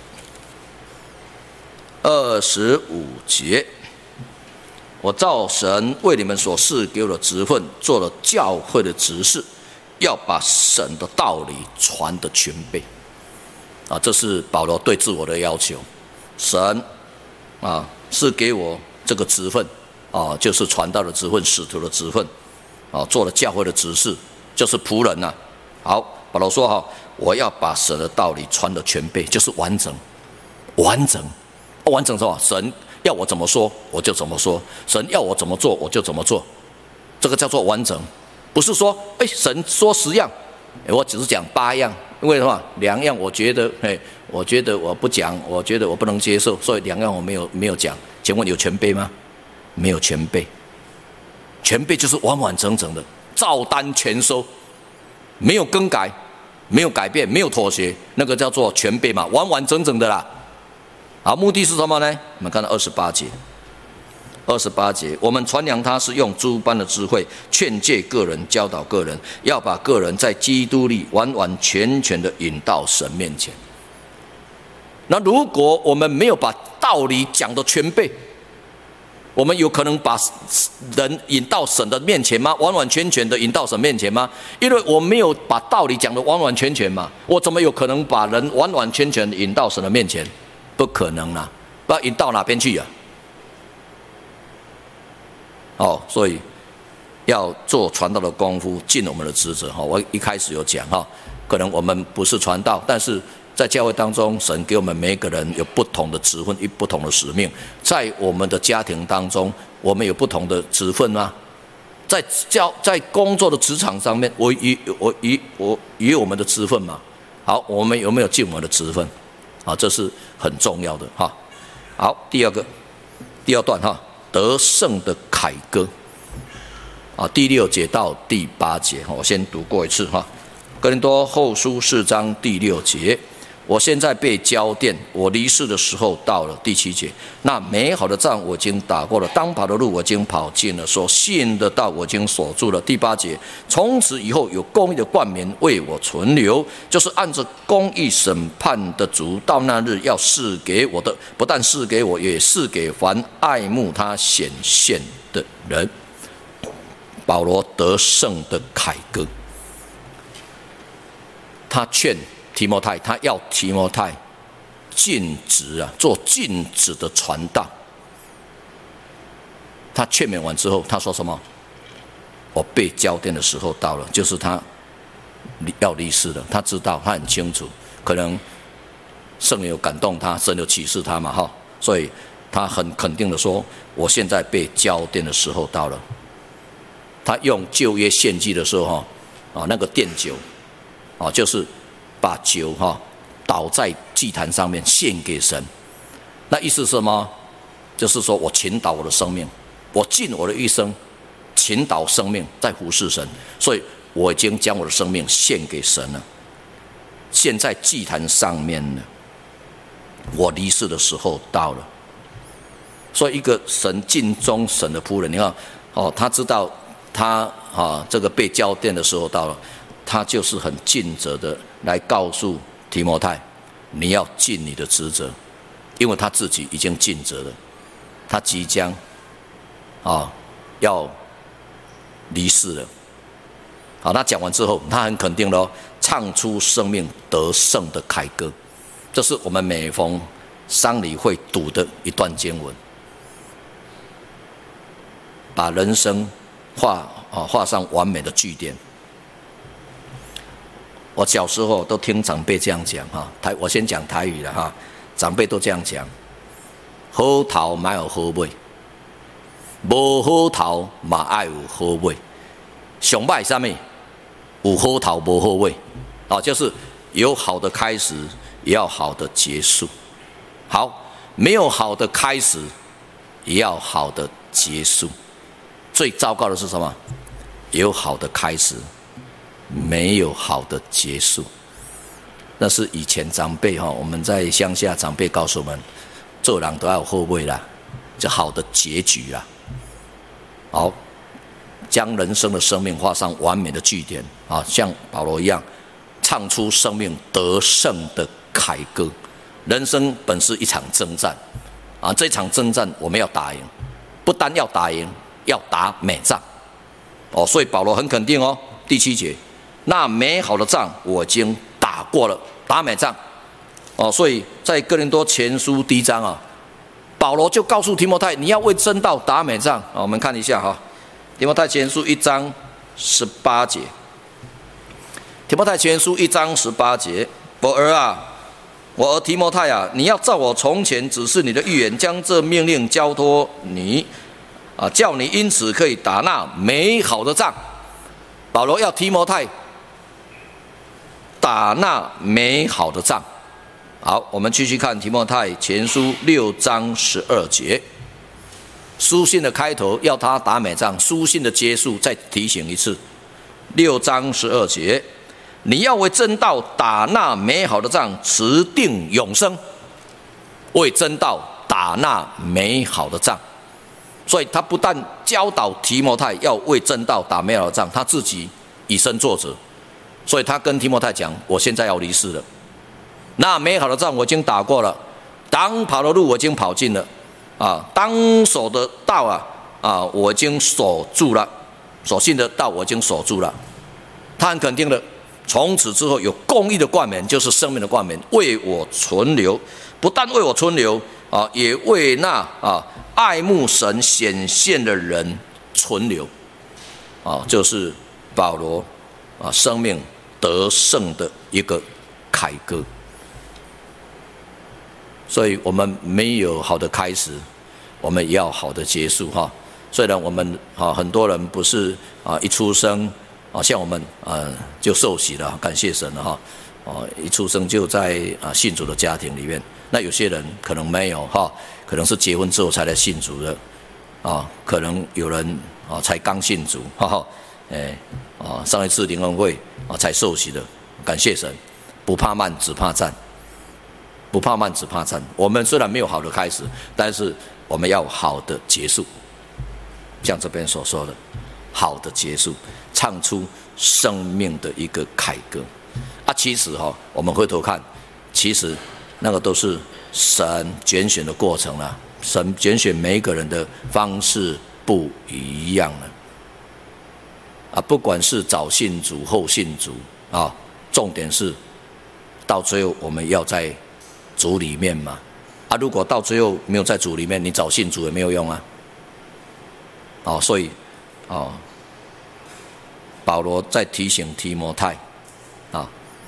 二十五节。我照神为你们所赐给我的职分，做了教会的执事，要把神的道理传得全备。啊，这是保罗对自我的要求。神啊，是给我这个职分啊，就是传道的职分、使徒的职分啊，做了教会的执事，就是仆人呐、啊。好，保罗说哈，我要把神的道理传得全备，就是完整，完整，完整什么？神要我怎么说，我就怎么说；神要我怎么做，我就怎么做。这个叫做完整，不是说，哎，神说十样，哎，我只是讲八样，因为什么？两样我觉得，哎，我觉得我不讲，我觉得我不能接受，所以两样我没有没有讲。请问有全备吗？没有全备，全备就是完完整整的，照单全收，没有更改，没有改变，没有妥协，那个叫做全备嘛，完完整整的啦。好，目的是什么呢？我们看到二十八节，二十八节，我们传扬他是用诸般的智慧劝诫个人，教导个人，要把个人在基督里完完全全的引到神面前。那如果我们没有把道理讲得全备，我们有可能把人引到神的面前吗？完完全全的引到神面前吗？因为我没有把道理讲得完完全全嘛，我怎么有可能把人完完全全引到神的面前？不可能啦、啊，不知道引到哪边去啊？哦，所以要做传道的功夫，尽我们的职责哈。我一开始有讲哈，可能我们不是传道，但是在教会当中，神给我们每一个人有不同的职分，有不同的使命。在我们的家庭当中，我们有不同的职分吗？在教在工作的职场上面，我以我以我以我们的职分嘛。好，我们有没有尽我们的职分？啊，这是很重要的哈。好，第二个，第二段哈，得胜的凯歌。啊，第六节到第八节，我先读过一次哈。哥林多后书四章第六节，我现在被交奠，我离世的时候到了。第七节，那美好的仗我已经打过了，当跑的路我已经跑尽了，所信的道我已经锁住了。第八节，从此以后有公义的冠冕为我存留，就是按着公义审判的主，到那日要赐给我的，不但赐给我，也赐给凡爱慕他显现的人。保罗得胜的凯歌，他劝提摩太，他要提摩太尽职啊，做尽职的传道。他劝勉完之后，他说什么？我被交奠的时候到了，就是他要离世了。他知道，他很清楚，可能圣灵有感动他，神有启示他嘛，哈，所以他很肯定的说：“我现在被交奠的时候到了。”他用旧约献祭的时候，哈，啊，那个奠酒，啊，就是把酒哈倒在祭坛上面献给神。那意思是什么？就是说我倾倒我的生命，我尽我的一生倾倒生命在服侍神，所以我已经将我的生命献给神了，献在祭坛上面了。我离世的时候到了。所以一个神尽忠神的仆人，你看哦，他知道。他啊，这个被交奠的时候到了，他就是很尽责的来告诉提摩太，你要尽你的职责，因为他自己已经尽责了，他即将啊要离世了。好，他讲完之后，他很肯定的哦，唱出生命得胜的凯歌，这是我们每逢丧礼会读的一段经文。 把人生画啊画上完美的句点。我小时候都听长辈这样讲哈，台我先讲台语了哈，长辈都这样讲：好头嘛有好尾，无好头嘛爱有好尾。上歹什么？有好头无好尾，啊，就是有好的开始，也要好的结束。好，没有好的开始，也要好的结束。最糟糕的是什么？有好的开始，没有好的结束。那是以前长辈哈，我们在乡下长辈告诉我们，做人都要有好尾啦，就好的结局啦。好，将人生的生命画上完美的句点啊，像保罗一样，唱出生命得胜的凯歌。人生本是一场征战啊，这场征战我们要打赢，不单要打赢，要打美仗哦。所以保罗很肯定哦，第七节，那美好的仗我已经打过了，打美仗哦。所以在哥林多前书第一章啊，保罗就告诉提摩太，你要为真道打美仗啊。我们看一下哈，提摩太前书一章十八节，提摩太前书一章十八节，我儿啊。我儿提摩太啊，你要照我从前指示你的预言，将这命令交托你，啊，叫你因此可以打那美好的仗。保罗要提摩太打那美好的仗。好，我们继续看提摩太前书六章十二节。书信的开头要他打美仗，书信的结束再提醒一次。六章十二节。你要为真道打那美好的仗，持定永生。为真道打那美好的仗，所以他不但教导提摩太要为真道打美好的仗，他自己以身作则。所以他跟提摩太讲：我现在要离世了，那美好的仗我已经打过了，当跑的路我已经跑尽了，啊，当守的道啊啊，我已经守住了，所信的道我已经守住了。他很肯定的。从此之后，有公义的冠冕，就是生命的冠冕，为我存留。不但为我存留啊，也为那啊爱慕神显现的人存留。啊，就是保罗啊生命得胜的一个凯歌。所以我们没有好的开始，我们也要好的结束哈。虽然我们啊很多人不是啊一出生。啊，像我们呃就受洗了，感谢神了哈。哦，一出生就在啊信主的家庭里面。那有些人可能没有哈，可能是结婚之后才来信主的，啊，可能有人啊才刚信主，哈哈，哎，啊上一次灵恩会啊才受洗的，感谢神，不怕慢，只怕战，不怕慢，只怕战。我们虽然没有好的开始，但是我们要好的结束，像这边所说的。好的结束，唱出生命的一个凯歌啊！其实哈、哦，我们回头看，其实那个都是神拣选的过程啦。神拣选每一个人的方式不一样了啊！不管是早信主后信主啊，重点是到最后我们要在主里面嘛啊！如果到最后没有在主里面，你早信主也没有用啊！哦，所以哦。保罗在提醒提摩太，啊，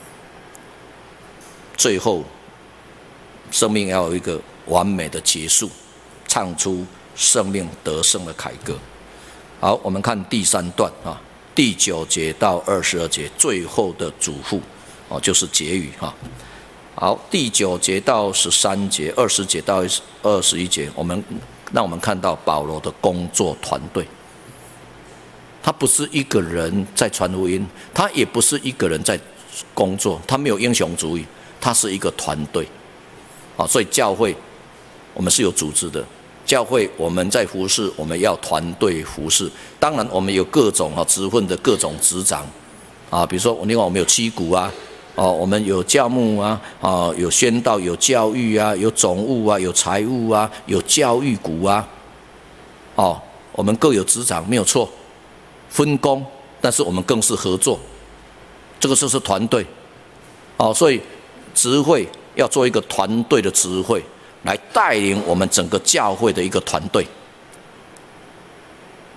最后生命要有一个完美的结束，唱出生命得胜的凯歌。好，我们看第三段啊，第九节到二十二节，最后的嘱咐哦，就是结语哈。好，第九节到十三节，二十节到二十一节，我们让我们看到保罗的工作团队。他不是一个人在传福音，他也不是一个人在工作，他没有英雄主义，他是一个团队。啊，所以教会我们是有组织的，教会我们在服事，我们要团队服事。当然，我们有各种啊职分的各种职掌，啊，比如说另外我们有七股啊，哦，我们有教牧啊，啊，有宣道，有教育啊，有总务啊，有财务啊，有教育股啊，哦，我们各有职掌，没有错。分工，但是我们更是合作，这个就是团队，哦，所以执会要做一个团队的执会，来带领我们整个教会的一个团队。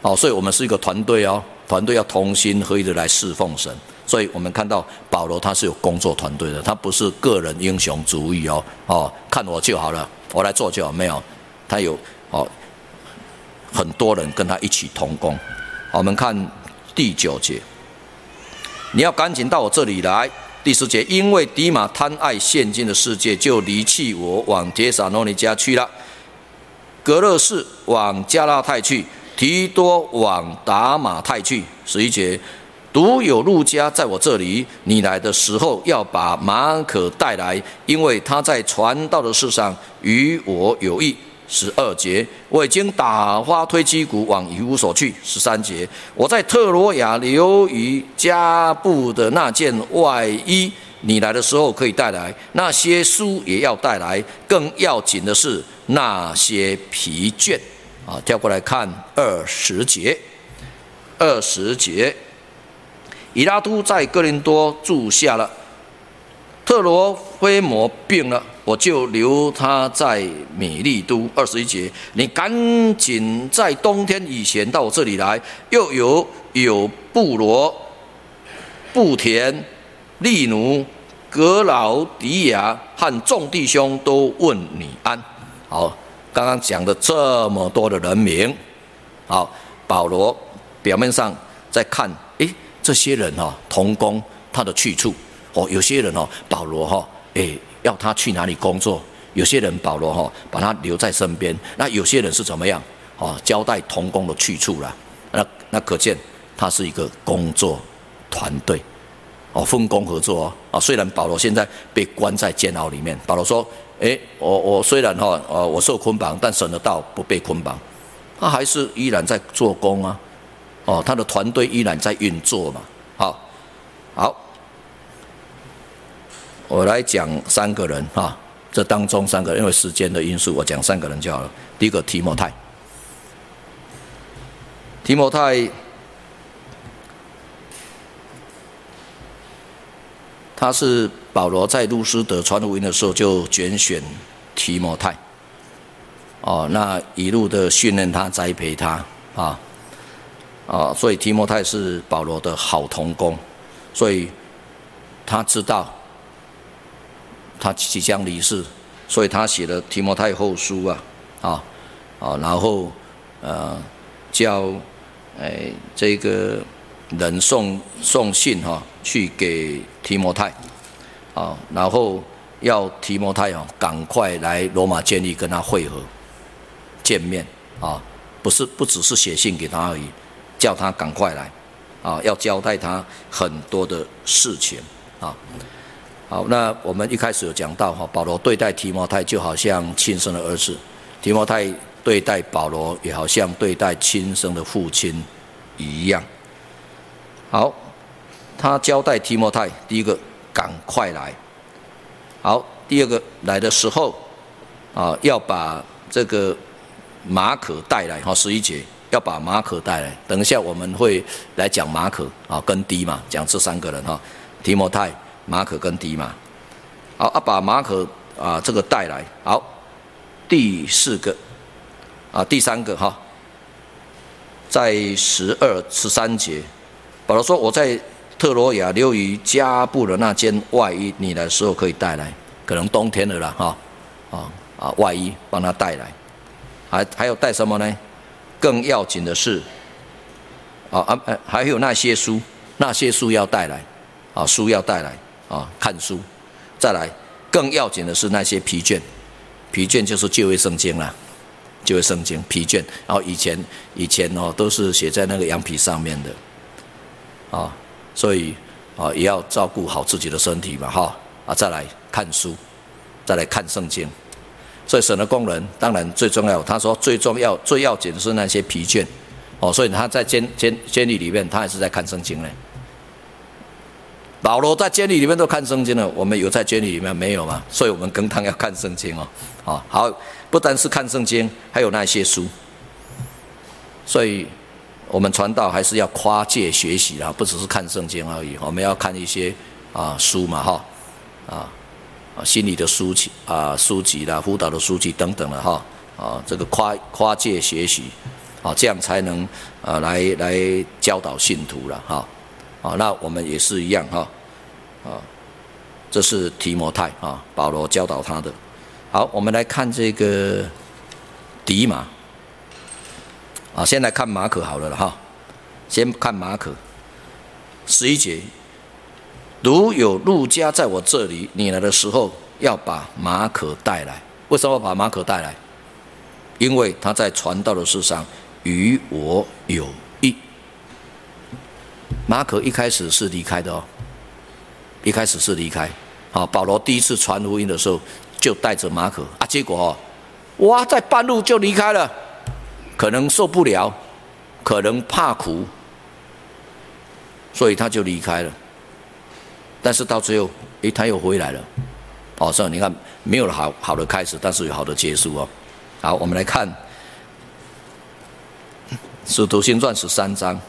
好，所以我们是一个团队哦，团队要同心合意的来侍奉神。所以我们看到保罗他是有工作团队的，他不是个人英雄主义哦，哦，看我就好了，我来做就好，没有，他有哦很多人跟他一起同工。好，我们看第九节，你要赶紧到我这里来。第十节，因为迪马贪爱现今的世界，就离弃我，往帖撒罗尼迦去了。格勒士往加拉太去，提多往达马太去。十一节，独有路加在我这里，你来的时候要把马可带来，因为他在传道的事上与我有益。十二节，我已经打发推基古往以弗所去。十三节，我在特罗亚留于加布的那件外衣，你来的时候可以带来，那些书也要带来，更要紧的是那些皮卷。啊，跳过来看二十节，二十节，以拉都在哥林多住下了，特罗菲摩病了，我就留他在米利都。二十一节，你赶紧在冬天以前到我这里来。又有有布罗、布田、利奴、格劳迪亚和众弟兄都问你安。好，刚刚讲的这么多的人名，好，保罗表面上在看，诶，这些人哈、哦、同工他的去处。哦，有些人哦，保罗哈、哦，诶，要他去哪里工作？有些人保罗哈、哦，把他留在身边。那有些人是怎么样？哦，交代同工的去处啦。那那可见他是一个工作团队，哦，分工合作哦。啊，虽然保罗现在被关在监牢里面，保罗说：“诶，我我虽然哈、哦，呃，我受捆绑，但神的道不被捆绑。”他还是依然在做工啊。哦，他的团队依然在运作嘛。好，好。我来讲三个人哈、啊，这当中三个人，因为时间的因素，我讲三个人就好了。第一个提摩太，提摩太，他是保罗在路斯德传福音的时候就拣选提摩太，哦，那一路的训练他、栽培他啊，啊，所以提摩太是保罗的好同工，所以他知道。他即将离世，所以他写了提摩太后书啊，啊啊，然后呃叫哎这个人送送信哈、啊，去给提摩太，啊，然后要提摩太哦赶快来罗马监狱跟他会合见面啊，不是不只是写信给他而已，叫他赶快来啊，要交代他很多的事情啊。好，那我们一开始有讲到哈，保罗对待提摩太就好像亲生的儿子，提摩太对待保罗也好像对待亲生的父亲一样。好，他交代提摩太，第一个赶快来。好，第二个来的时候啊，要把这个马可带来哈，十一节要把马可带来。等一下我们会来讲马可啊跟低马，讲这三个人哈，提摩太。马可跟低马，好啊，把马可啊这个带来。好，第四个啊，第三个哈，在十二十三节，保罗说：“我在特罗亚留于加布的那件外衣，你来的时候可以带来，可能冬天了啦哈，啊啊外衣帮他带来，还还有带什么呢？更要紧的是，啊啊还有那些书，那些书要带来，啊书要带来。”啊，看书，再来，更要紧的是那些皮卷，皮卷就是旧约圣经啦，旧约圣经皮卷，然后以前以前哦都是写在那个羊皮上面的，啊，所以啊也要照顾好自己的身体嘛哈，啊再来看书，再来看圣经，所以神的工人当然最重要，他说最重要最要紧的是那些皮卷，哦，所以他在监监监狱里面，他还是在看圣经呢。保罗在监狱里面都看圣经了，我们有在监狱里面没有嘛？所以我们更当要看圣经哦。啊，好，不单是看圣经，还有那些书。所以，我们传道还是要跨界学习啦，不只是看圣经而已。我们要看一些啊书嘛，哈，啊啊心理的书籍啊书籍啦，辅导的书籍等等的哈，啊这个跨跨界学习啊，这样才能啊来来教导信徒了哈。啊，那我们也是一样哈。啊，这是提摩太啊，保罗教导他的。好，我们来看这个迪马。啊，先来看马可好了哈。先看马可十一节，如有路加在我这里，你来的时候要把马可带来。为什么把马可带来？因为他在传道的事上与我有益。马可一开始是离开的哦，一开始是离开。好，保罗第一次传福音的时候就带着马可啊，结果哦，哇，在半路就离开了，可能受不了，可能怕苦，所以他就离开了。但是到最后，诶，他又回来了。哦，所以你看，没有好好的开始，但是有好的结束哦。好，我们来看《使徒行传》十三章，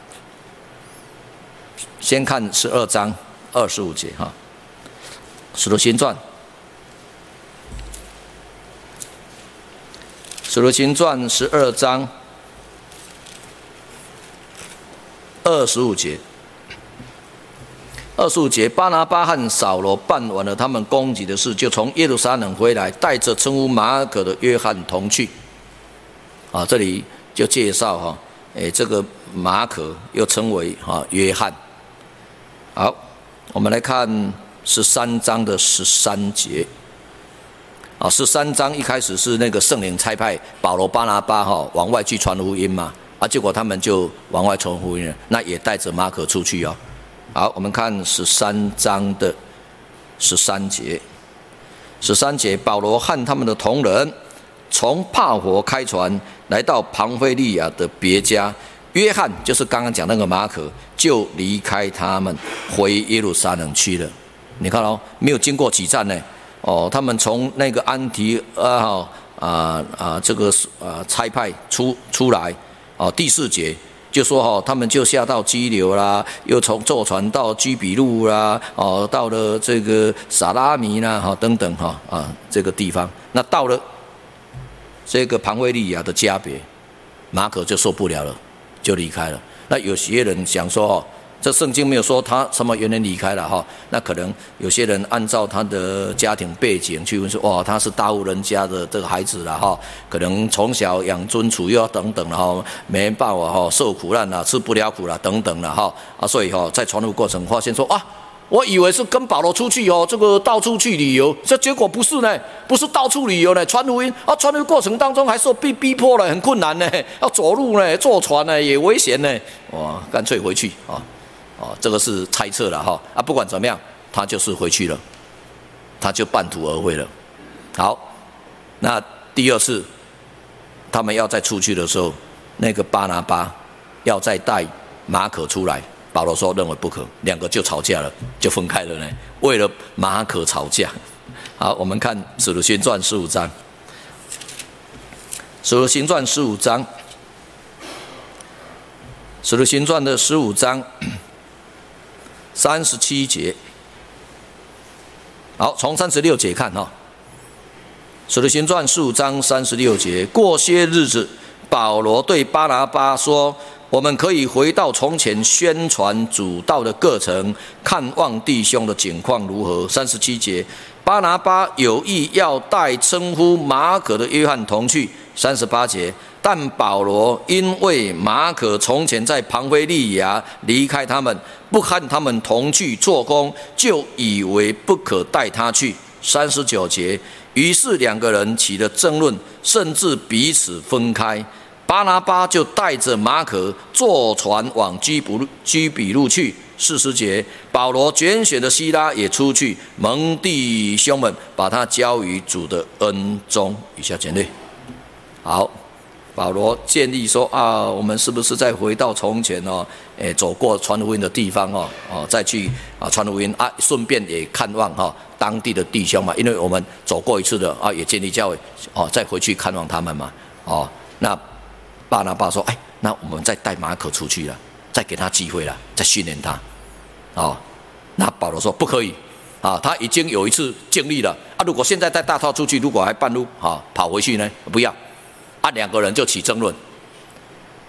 先看十二章二十五节哈，《使徒行传》《使徒行传》十二章二十五节。二十五节，巴拿巴和扫罗办完了他们攻击的事，就从耶路撒冷回来，带着称呼马可的约翰同去。啊，这里就介绍哈，诶，这个马可又称为哈约翰。好，我们来看十三章的十三节。啊，十三章一开始是那个圣灵差派保罗、巴拿巴哈往外去传福音嘛，啊，结果他们就往外传福音了，那也带着马可出去哦。好，我们看十三章的十三节。十三节，保罗和他们的同人从帕火开船，来到庞菲利亚的别家。约翰就是刚刚讲那个马可，就离开他们，回耶路撒冷去了。你看哦，没有经过几站呢。哦，他们从那个安提阿哈啊啊这个啊差派出出来。哦，第四节。就说哈、哦，他们就下到基流啦，又从坐船到居比路啦，哦，到了这个撒拉米啦，哈、哦、等等哈 啊, 啊这个地方。那到了这个庞菲利亚的加别，马可就受不了了，就离开了。那有些人想说哦，这圣经没有说他什么原因离开了哈，那可能有些人按照他的家庭背景去问说，哇，他是大户人家的这个孩子了哈，可能从小养尊处优等等了哈，没办法哈，受苦难啦，吃不了苦啦等等了哈啊，所以哈，在传入过程发现说啊，我以为是跟保罗出去哦，这个到处去旅游，这结果不是呢，不是到处旅游呢，传福音啊，传福音过程当中还受逼逼迫了，很困难呢，要走路呢，坐船呢也危险呢，哇，干脆回去啊。哦，这个是猜测了哈啊，不管怎么样，他就是回去了，他就半途而废了。好，那第二次他们要再出去的时候，那个巴拿巴要再带马可出来，保罗说认为不可，两个就吵架了，就分开了呢。为了马可吵架。好，我们看《使徒行传》十五章，《使徒行传》十五章，《使徒行传》的十五章。三十七节，好，从三十六节看哈，《使徒行传》十五章三十六节，过些日子，保罗对巴拿巴说：“我们可以回到从前宣传主道的各城，看望弟兄的景况如何。”三十七节，巴拿巴有意要带称呼马可的约翰同去。三十八节，但保罗因为马可从前在庞菲利亚离开他们，不和他们同去做工，就以为不可带他去。三十九节，于是两个人起了争论，甚至彼此分开。巴拿巴就带着马可坐船往居比路居比路去。四十节，保罗拣选的希拉也出去，蒙弟兄们把他交于主的恩中。以下简略。好，保罗建议说啊，我们是不是再回到从前哦，诶，走过传福音的地方哦，哦，再去啊传福音啊，顺便也看望哈、哦、当地的弟兄嘛，因为我们走过一次的啊，也建立教会哦，再回去看望他们嘛，哦，那巴拿巴说，哎，那我们再带马可出去了，再给他机会了，再训练他，哦，那保罗说不可以啊，他已经有一次经历了啊，如果现在带大套出去，如果还半路啊跑回去呢，不要。啊，两个人就起争论，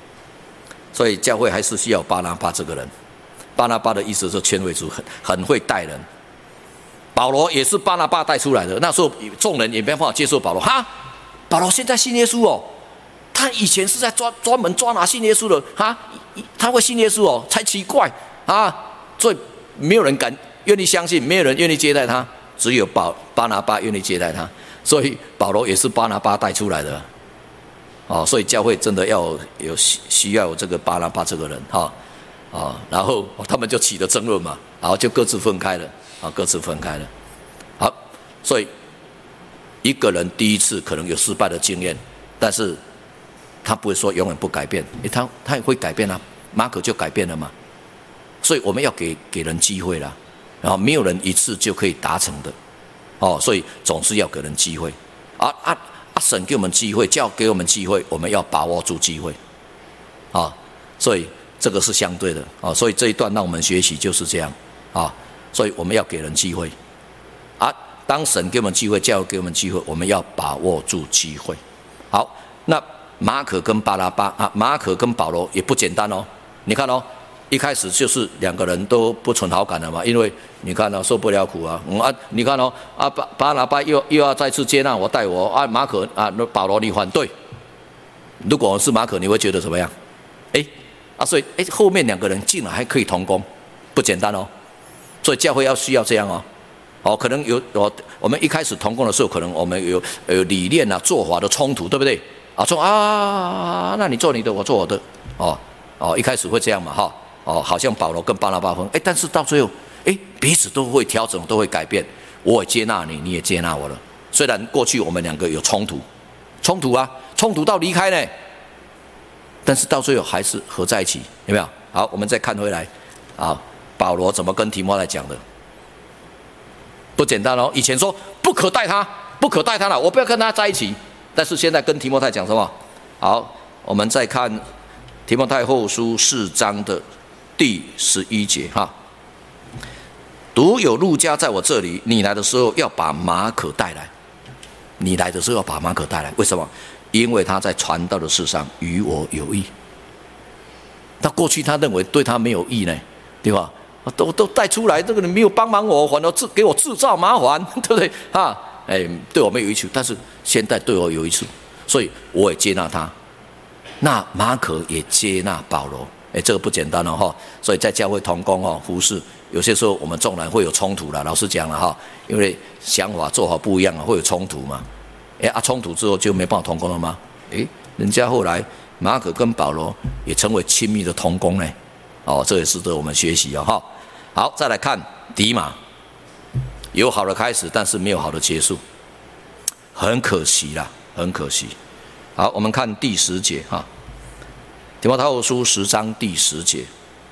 所以教会还是需要巴拿巴这个人。巴拿巴的意思是劝慰主，很很会带人。保罗也是巴拿巴带出来的，那时候众人也没办法接受保罗。哈，保罗现在信耶稣哦，他以前是在专专门抓拿信耶稣的，哈，他会信耶稣哦，才奇怪啊！所以没有人敢愿意相信，没有人愿意接待他，只有保巴拿巴愿意接待他。所以保罗也是巴拿巴带出来的。哦，所以教会真的要有需要有这个巴拿巴这个人哈，啊、哦，然后、哦、他们就起了争论嘛，然后就各自分开了，啊、哦，各自分开了。好，所以一个人第一次可能有失败的经验，但是他不会说永远不改变，诶他他也会改变啊，马可就改变了嘛。所以我们要给给人机会啦，然后没有人一次就可以达成的，哦，所以总是要给人机会，啊啊。啊、神给我们机会，教给我们机会，我们要把握住机会，啊，所以这个是相对的啊，所以这一段让我们学习就是这样啊，所以我们要给人机会，啊，当神给我们机会，教给我们机会，我们要把握住机会。好，那马可跟巴拿巴啊，马可跟保罗也不简单哦，你看哦。一开始就是两个人都不存好感的嘛，因为你看哦，受不了苦啊，嗯啊，你看哦，啊巴巴拿巴又又要再次接纳我带我啊，马可啊，保罗你反对，如果是马可，你会觉得怎么样？哎啊，所以哎后面两个人竟然还可以同工，不简单哦，所以教会要需要这样哦，哦，可能有我我们一开始同工的时候，可能我们有有理念啊、做法的冲突，对不对？啊，说啊，那你做你的，我做我的，哦哦，一开始会这样嘛，哈。哦，好像保罗跟巴拿巴分，哎，但是到最后，哎，彼此都会调整，都会改变。我也接纳你，你也接纳我了。虽然过去我们两个有冲突，冲突啊，冲突到离开呢，但是到最后还是合在一起，有没有？好，我们再看回来，啊，保罗怎么跟提摩太讲的？不简单哦，以前说不可带他，不可带他了，我不要跟他在一起。但是现在跟提摩太讲什么？好，我们再看提摩太后书四章的第十一节哈，独有路加在我这里，你来的时候要把马可带来。你来的时候要把马可带来，为什么？因为他在传道的事上与我有益。他过去他认为对他没有益呢，对吧？都都带出来，这个人没有帮忙我，反而制给我制造麻烦，对不对？啊，哎，对我没有益处，但是现在对我有益处，所以我也接纳他。那马可也接纳保罗。哎，这个不简单了、哦、哈，所以在教会同工哦，服事有些时候我们纵然会有冲突了，老实讲了哈，因为想法做法不一样啊，会有冲突嘛。哎啊，冲突之后就没办法同工了吗？哎，人家后来马可跟保罗也成为亲密的同工呢，哦，这也值得我们学习哦哈。好，再来看迪马，有好的开始，但是没有好的结束，很可惜啦，很可惜。好，我们看第十节哈。提摩太后书十章第十节，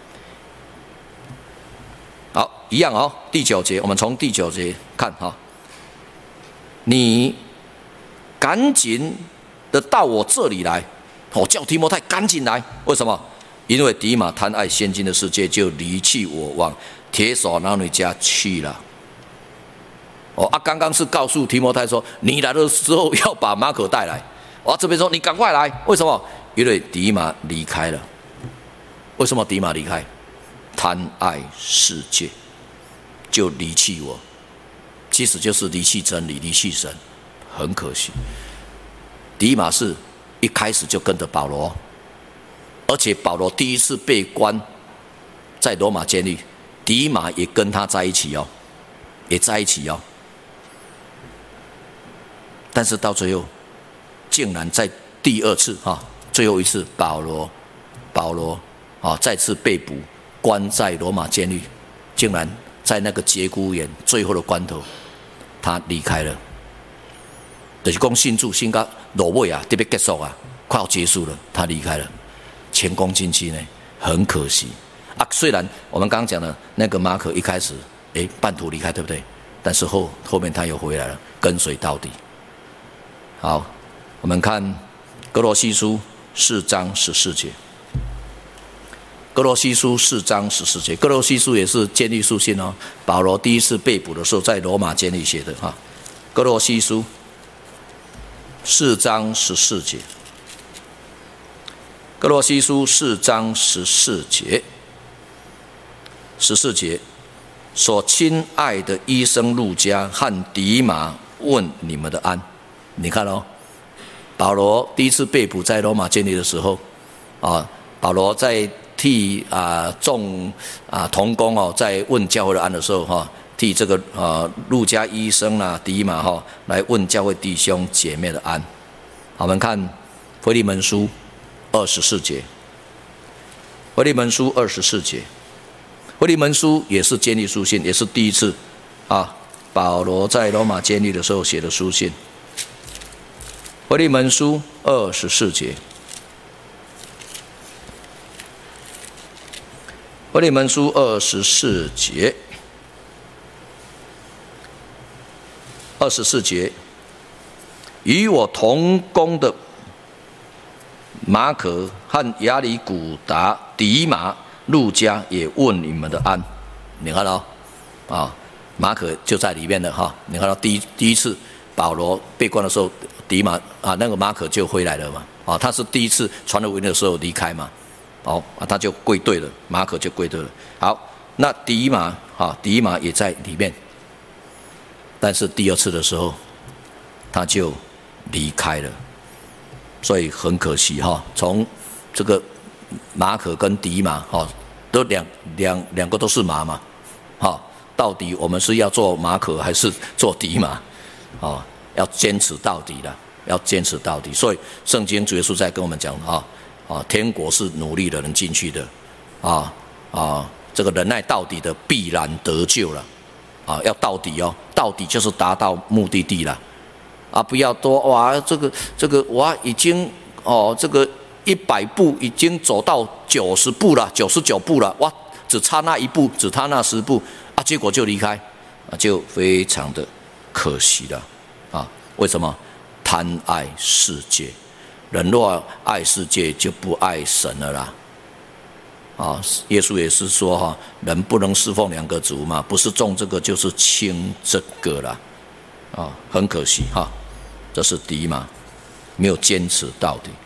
好，一样哦。第九节，我们从第九节看哈。你赶紧的到我这里来，我、哦、叫提摩太赶紧来。为什么？因为迪马贪爱现今的世界，就离弃我，往铁手男女家去了。哦啊，刚刚是告诉提摩太说，你来的时候要把马可带来。我、哦、这边说你赶快来，为什么？因为迪马离开了。为什么迪马离开？贪爱世界，就离弃我，其实就是离弃真理，离弃神，很可惜。迪马是一开始就跟着保罗，而且保罗第一次被关在罗马监狱，迪马也跟他在一起哦，也在一起哦。但是到最后，竟然在第二次哈。最后一次，保罗，保罗啊，再次被捕，关在罗马监狱，竟然在那个节骨眼最后的关头，他离开了。就是讲信主信到落尾啊，特别结束啊，快要结束了，他离开了，前功尽弃呢，很可惜啊。虽然我们刚刚讲的那个马可一开始哎半途离开，对不对？但是后后面他又回来了，跟随到底。好，我们看歌罗西书。四章十四节，歌罗西书四章十四节，歌罗西书也是监狱书信哦。保罗第一次被捕的时候，在罗马监狱写的哈。歌罗西书四章十四节， 哥罗西书四章十四节，十四节，所亲爱的医生路加和迪马问你们的安。你看哦，保罗第一次被捕在罗马监狱的时候，啊，保罗在替啊众啊同工哦，在问教会的安的时候哈，替这个啊路加医生啊迪马哈来问教会弟兄姐妹的安。好，我们看腓利门书二十四节，腓利门书二十四节，腓利门书也是监狱书信，也是第一次啊保罗在罗马监狱的时候写的书信。腓利门书二十四节，腓利门书二十四节，二十四节，与我同工的马可和亚里古达、迪马、路加也问你们的安。你看到啊，马可就在里面的哈。你看到第一第一次保罗被关的时候，迪马啊那个马可就回来了嘛。啊，他是第一次传福音的时候离开嘛。好啊，他就归队了，马可就归队了。好，那迪马啊，迪马也在里面，但是第二次的时候，他就离开了，所以很可惜哈。从这个马可跟迪马哈，都两两两个都是马嘛，哈，到底我们是要做马可还是做迪马？啊，要坚持到底的，要坚持到底。所以圣经主耶稣在跟我们讲啊。啊，天国是努力的人进去的，啊啊，这个忍耐到底的必然得救了，啊，要到底哦，到底就是达到目的地了，啊，不要多哇，这个这个哇已经哦，这个一百步已经走到九十步了，九十九步了，哇，只差那一步，只差那十步啊，结果就离开，啊，就非常的可惜了，啊，为什么？贪爱世界。人若爱世界，就不爱神了啦。啊，耶稣也是说哈，人不能侍奉两个主嘛，不是重这个就是轻这个啦。啊，很可惜哈，这是迪马没有坚持到底。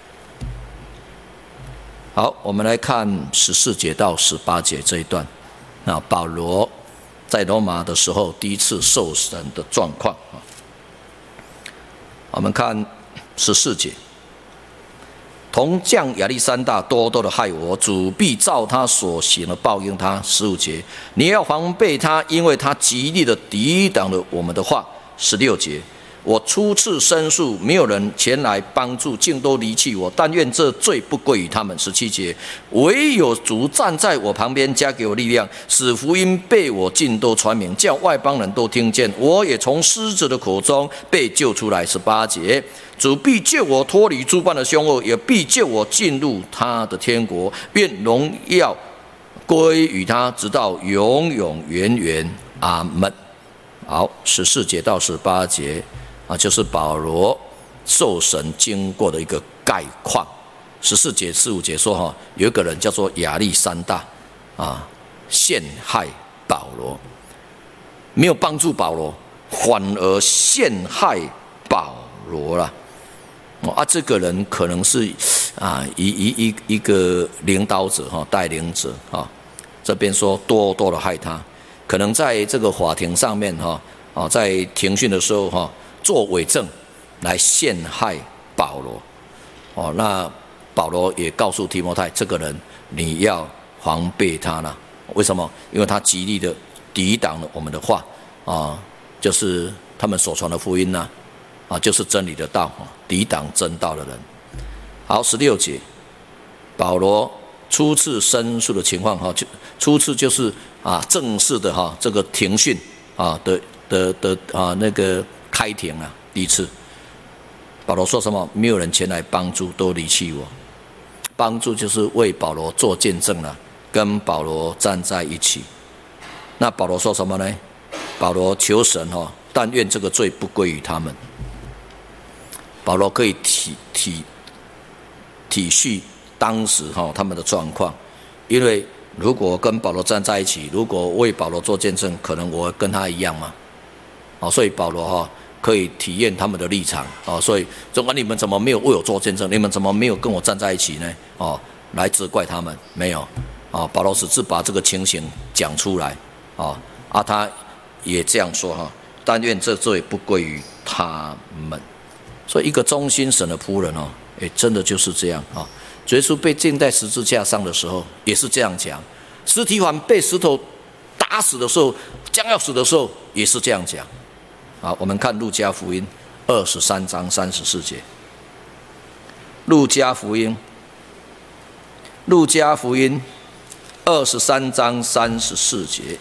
好，我们来看十四节到十八节这一段。那保罗在罗马的时候第一次受审的状况啊，我们看十四节。同将亚历山大多多的害我，主必照他所行的报应他。十五节，你要防备他，因为他极力的抵挡了我们的话。十六节，我初次申诉，没有人前来帮助，竟都离弃我，但愿这罪不归于他们。十七节，唯有主站在我旁边，加给我力量，使福音被我尽都传明，叫外邦人都听见。我也从狮子的口中被救出来。十八节，主必救我脱离诸般的凶恶，也必救我进入他的天国。愿荣耀归于他，直到永永远远。阿们。好，十四节到十八节啊，就是保罗受审经过的一个概况。十四节、十五节说哈，有一个人叫做亚历山大啊，陷害保罗，没有帮助保罗，反而陷害保罗了。啊，这个人可能是啊一一一一个领导者哈，带领者啊。这边说多多的害他，可能在这个法庭上面哈啊，在庭讯的时候哈，做伪证来陷害保罗。哦，那保罗也告诉提摩太，这个人你要防备他了。为什么？因为他极力的抵挡了我们的话啊，就是他们所传的福音呐。啊，就是真理的道，抵挡真道的人。好，十六节，保罗初次申诉的情况哈，就初次就是啊正式的哈这个庭讯啊的的的啊那个开庭啊，第一次，保罗说什么？没有人前来帮助，都离弃我。帮助就是为保罗做见证了，跟保罗站在一起。那保罗说什么呢？保罗求神哈，但愿这个罪不归于他们。保罗可以体体体恤当时哈他们的状况，因为如果跟保罗站在一起，如果为保罗做见证，可能我跟他一样嘛，哦，所以保罗哈可以体验他们的立场哦。所以，总管你们怎么没有为我做见证？你们怎么没有跟我站在一起呢？哦，来责怪他们没有？哦，保罗只是把这个情形讲出来哦，啊，他也这样说哈，但愿这罪不归于他们。所以，一个忠心神的仆人哦，哎，真的就是这样啊。耶稣被钉在十字架上的时候，也是这样讲。司提反被石头打死的时候，将要死的时候，也是这样讲。好，我们看路加福音二十三章三十四节。路加福音，路加福音二十三章三十四节，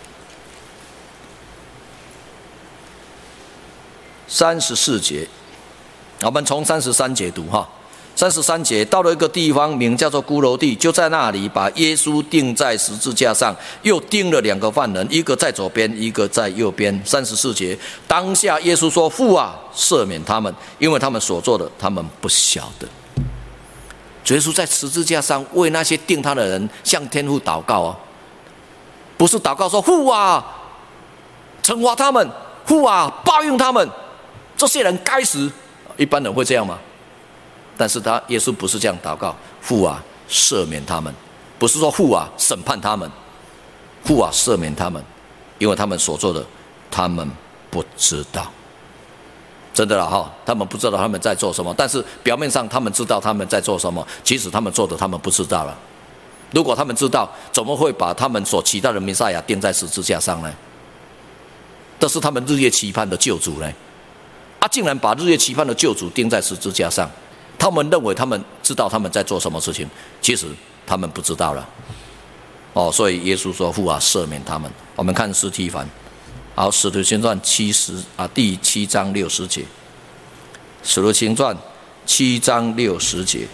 三十四节，我们从三十三节读哈。三十三节，到了一个地方，名叫做骷髅地，就在那里把耶稣钉在十字架上，又钉了两个犯人，一个在左边，一个在右边。三十四节，当下耶稣说：“父啊，赦免他们，因为他们所做的，他们不晓得。”耶稣在十字架上为那些钉他的人向天父祷告哦，不是祷告说：“父啊，惩罚他们，父啊，报应他们，这些人该死。”一般人会这样吗？但是他耶稣不是这样祷告，父啊，赦免他们，不是说父啊，审判他们，父啊，赦免他们，因为他们所做的，他们不知道。真的啦哈，他们不知道他们在做什么，但是表面上他们知道他们在做什么，其实他们做的他们不知道了。如果他们知道，怎么会把他们所期待的弥赛亚钉在十字架上呢？这是他们日夜期盼的救主呢，啊，竟然把日夜期盼的救主钉在十字架上。他们认为他们知道他们在做什么事情，其实他们不知道了。哦，所以耶稣说：“父啊，赦免他们。”我们看司提反，好，《使徒行传》七十啊第七章六十节，《使徒行传》七章六十节，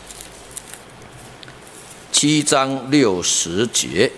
七章六十节。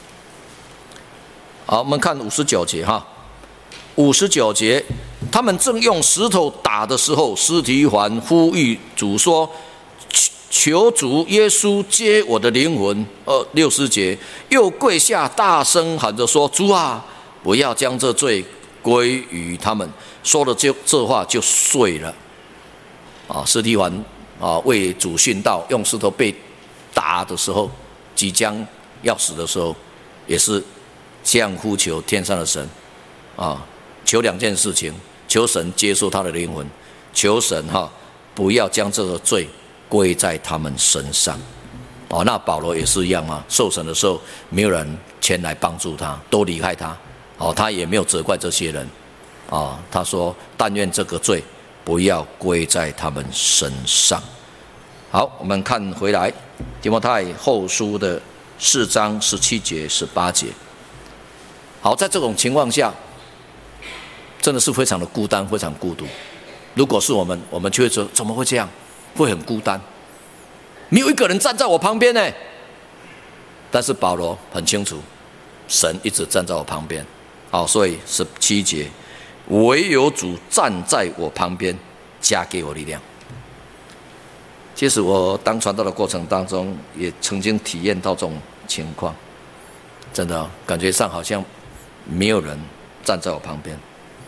好，我们看五十九节哈，五十九节。他们正用石头打的时候，司提反呼吁主说：“求主耶稣接我的灵魂。”呃，六十节又跪下，大声喊着说：“主啊，不要将这罪归于他们。”说了这这话就睡了。啊，司提反啊为主殉道，用石头被打的时候，即将要死的时候，也是这样呼求天上的神啊。求两件事情，求神接受他的灵魂，求神哈不要将这个罪归在他们身上。哦，那保罗也是一样嘛，受审的时候没有人前来帮助他，都离开他。哦，他也没有责怪这些人。哦，他说：“但愿这个罪不要归在他们身上。”好，我们看回来，提摩太后书的四章十七节、十八节。好，在这种情况下，真的是非常的孤单，非常孤独。如果是我们，我们就会说：怎么会这样？会很孤单，没有一个人站在我旁边呢。但是保罗很清楚，神一直站在我旁边。好，所以十七节，唯有主站在我旁边，加给我力量。其实我当传道的过程当中，也曾经体验到这种情况，真的、哦、感觉上好像没有人站在我旁边。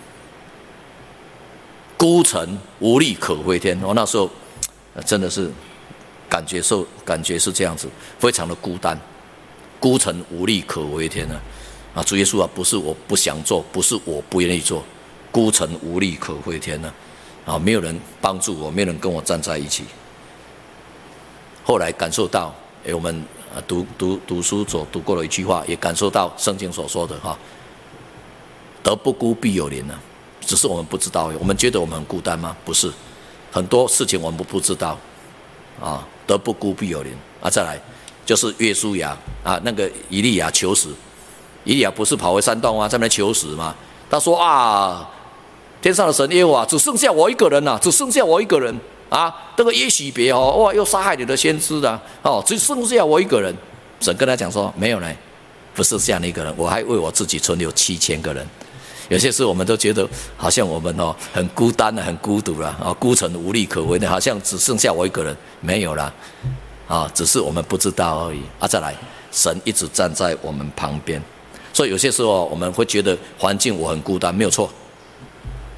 孤城无力可回天，我那时候真的是感觉受感觉是这样子，非常的孤单，孤城无力可回天呢。啊，主耶稣啊，不是我不想做，不是我不愿意做，孤城无力可回天呢。啊，没有人帮助我，没有人跟我站在一起。后来感受到，哎，我们读读读书所读过的一句话，也感受到圣经所说的哈，德不孤必有邻啊。只是我们不知道，我们觉得我们很孤单吗？不是，很多事情我们不知道啊。德不孤必有邻啊。再来就是约书亚啊，那个以利亚求死，以利亚不是跑回山洞吗？在那边求死嘛。他说啊，天上的神耶和华，只剩下我一个人了、啊，只剩下我一个人啊。这个耶洗别哦，哇，又杀害你的先知了、啊、哦，只剩下我一个人。神跟他讲说，没有呢，不剩下你一个人，我还为我自己存留七千个人。有些时候我们都觉得好像我们哦很孤单的、很孤独了啊，孤城无力可回的，好像只剩下我一个人，没有啦啊，只是我们不知道而已啊。再来，神一直站在我们旁边，所以有些时候我们会觉得环境我很孤单，没有错，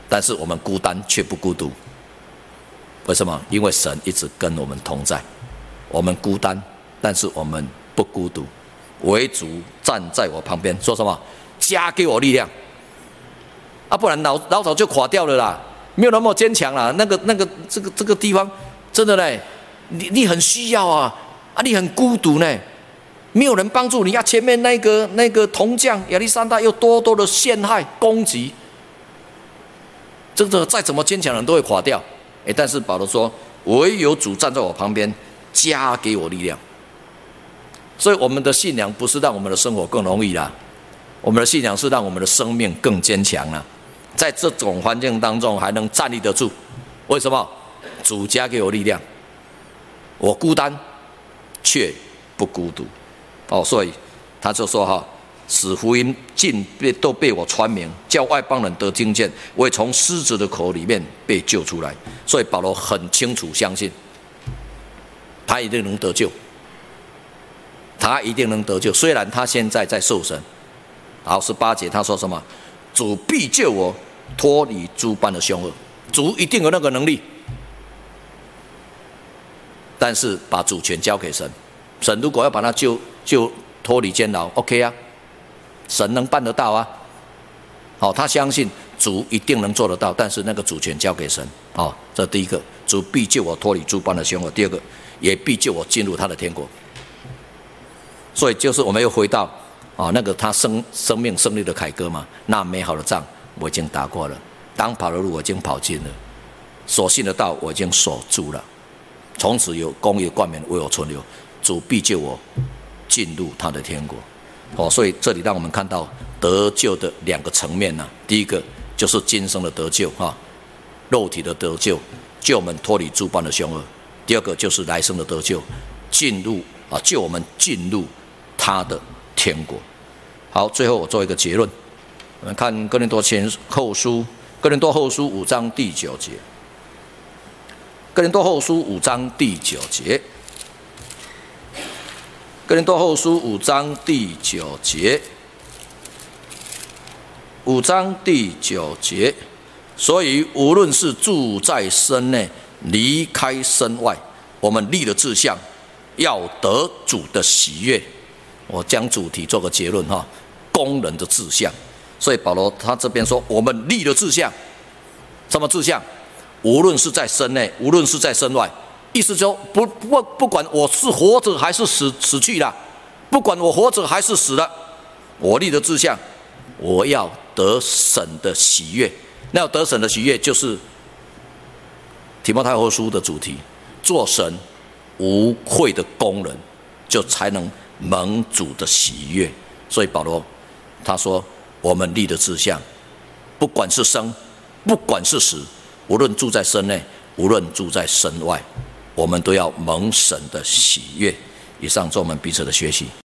但是我们孤单却不孤独。为什么？因为神一直跟我们同在。我们孤单，但是我们不孤独。唯主站在我旁边，说什么？加给我力量。啊，不然老老早就垮掉了啦，没有那么坚强啦。那个那个这个这个地方，真的嘞，你你很需要啊，啊，你很孤独呢，没有人帮助你啊。前面那个那个铜匠亚历山大又多多的陷害攻击，这个再怎么坚强的人都会垮掉。哎，但是保罗说，唯有主站在我旁边，加给我力量。所以我们的信仰不是让我们的生活更容易啦，我们的信仰是让我们的生命更坚强啦。在这种环境当中还能站立得住，为什么？主加给我力量，我孤单却不孤独。哦，所以他就说哈，使福音尽被都被我传明，叫外邦人得听见，我也从狮子的口里面被救出来。所以保罗很清楚相信，他一定能得救，他一定能得救。虽然他现在在受审。好，十八节他说什么？主必救我脱离诸般的凶恶。主一定有那个能力，但是把主权交给神。神如果要把他救救脱离监牢 ，OK 啊，神能办得到啊。好，他相信主一定能做得到，但是那个主权交给神。好，这第一个，主必救我脱离诸般的凶恶。第二个，也必救我进入他的天国。所以就是我们又回到。哦，那个他生生命胜利的凯歌嘛，那美好的仗我已经打过了，当跑的路我已经跑尽了，所信的道我已经守住了，从此有公义冠冕为我存留，主必救我进入他的天国。哦，所以这里让我们看到得救的两个层面呢、啊，第一个就是今生的得救哈、啊，肉体的得救，救我们脱离诸般的凶恶；第二个就是来生的得救，进入啊，救我们进入他的天国。好，最后我做一个结论，我们看哥林多前后书，哥林多后书五章第九节，哥林多后书五章第九节，哥林多后书五章第九节，五章第九节，所以无论是住在身内，离开身外，我们立了志向，要得主的喜悦。我将主题做个结论哈，工人的志向。所以保罗他这边说，我们立了志向，什么志向？无论是在身内，无论是在身外，意思说不不不管我是活着还是死死去了，不管我活着还是死了，我立的志向，我要得神的喜悦。那要得神的喜悦，就是提摩太后书的主题，做神无愧的工人，就才能蒙主的喜悦。所以保罗他说，我们立的志向，不管是生，不管是死，无论住在身内，无论住在身外，我们都要蒙神的喜悦。以上做我们彼此的学习。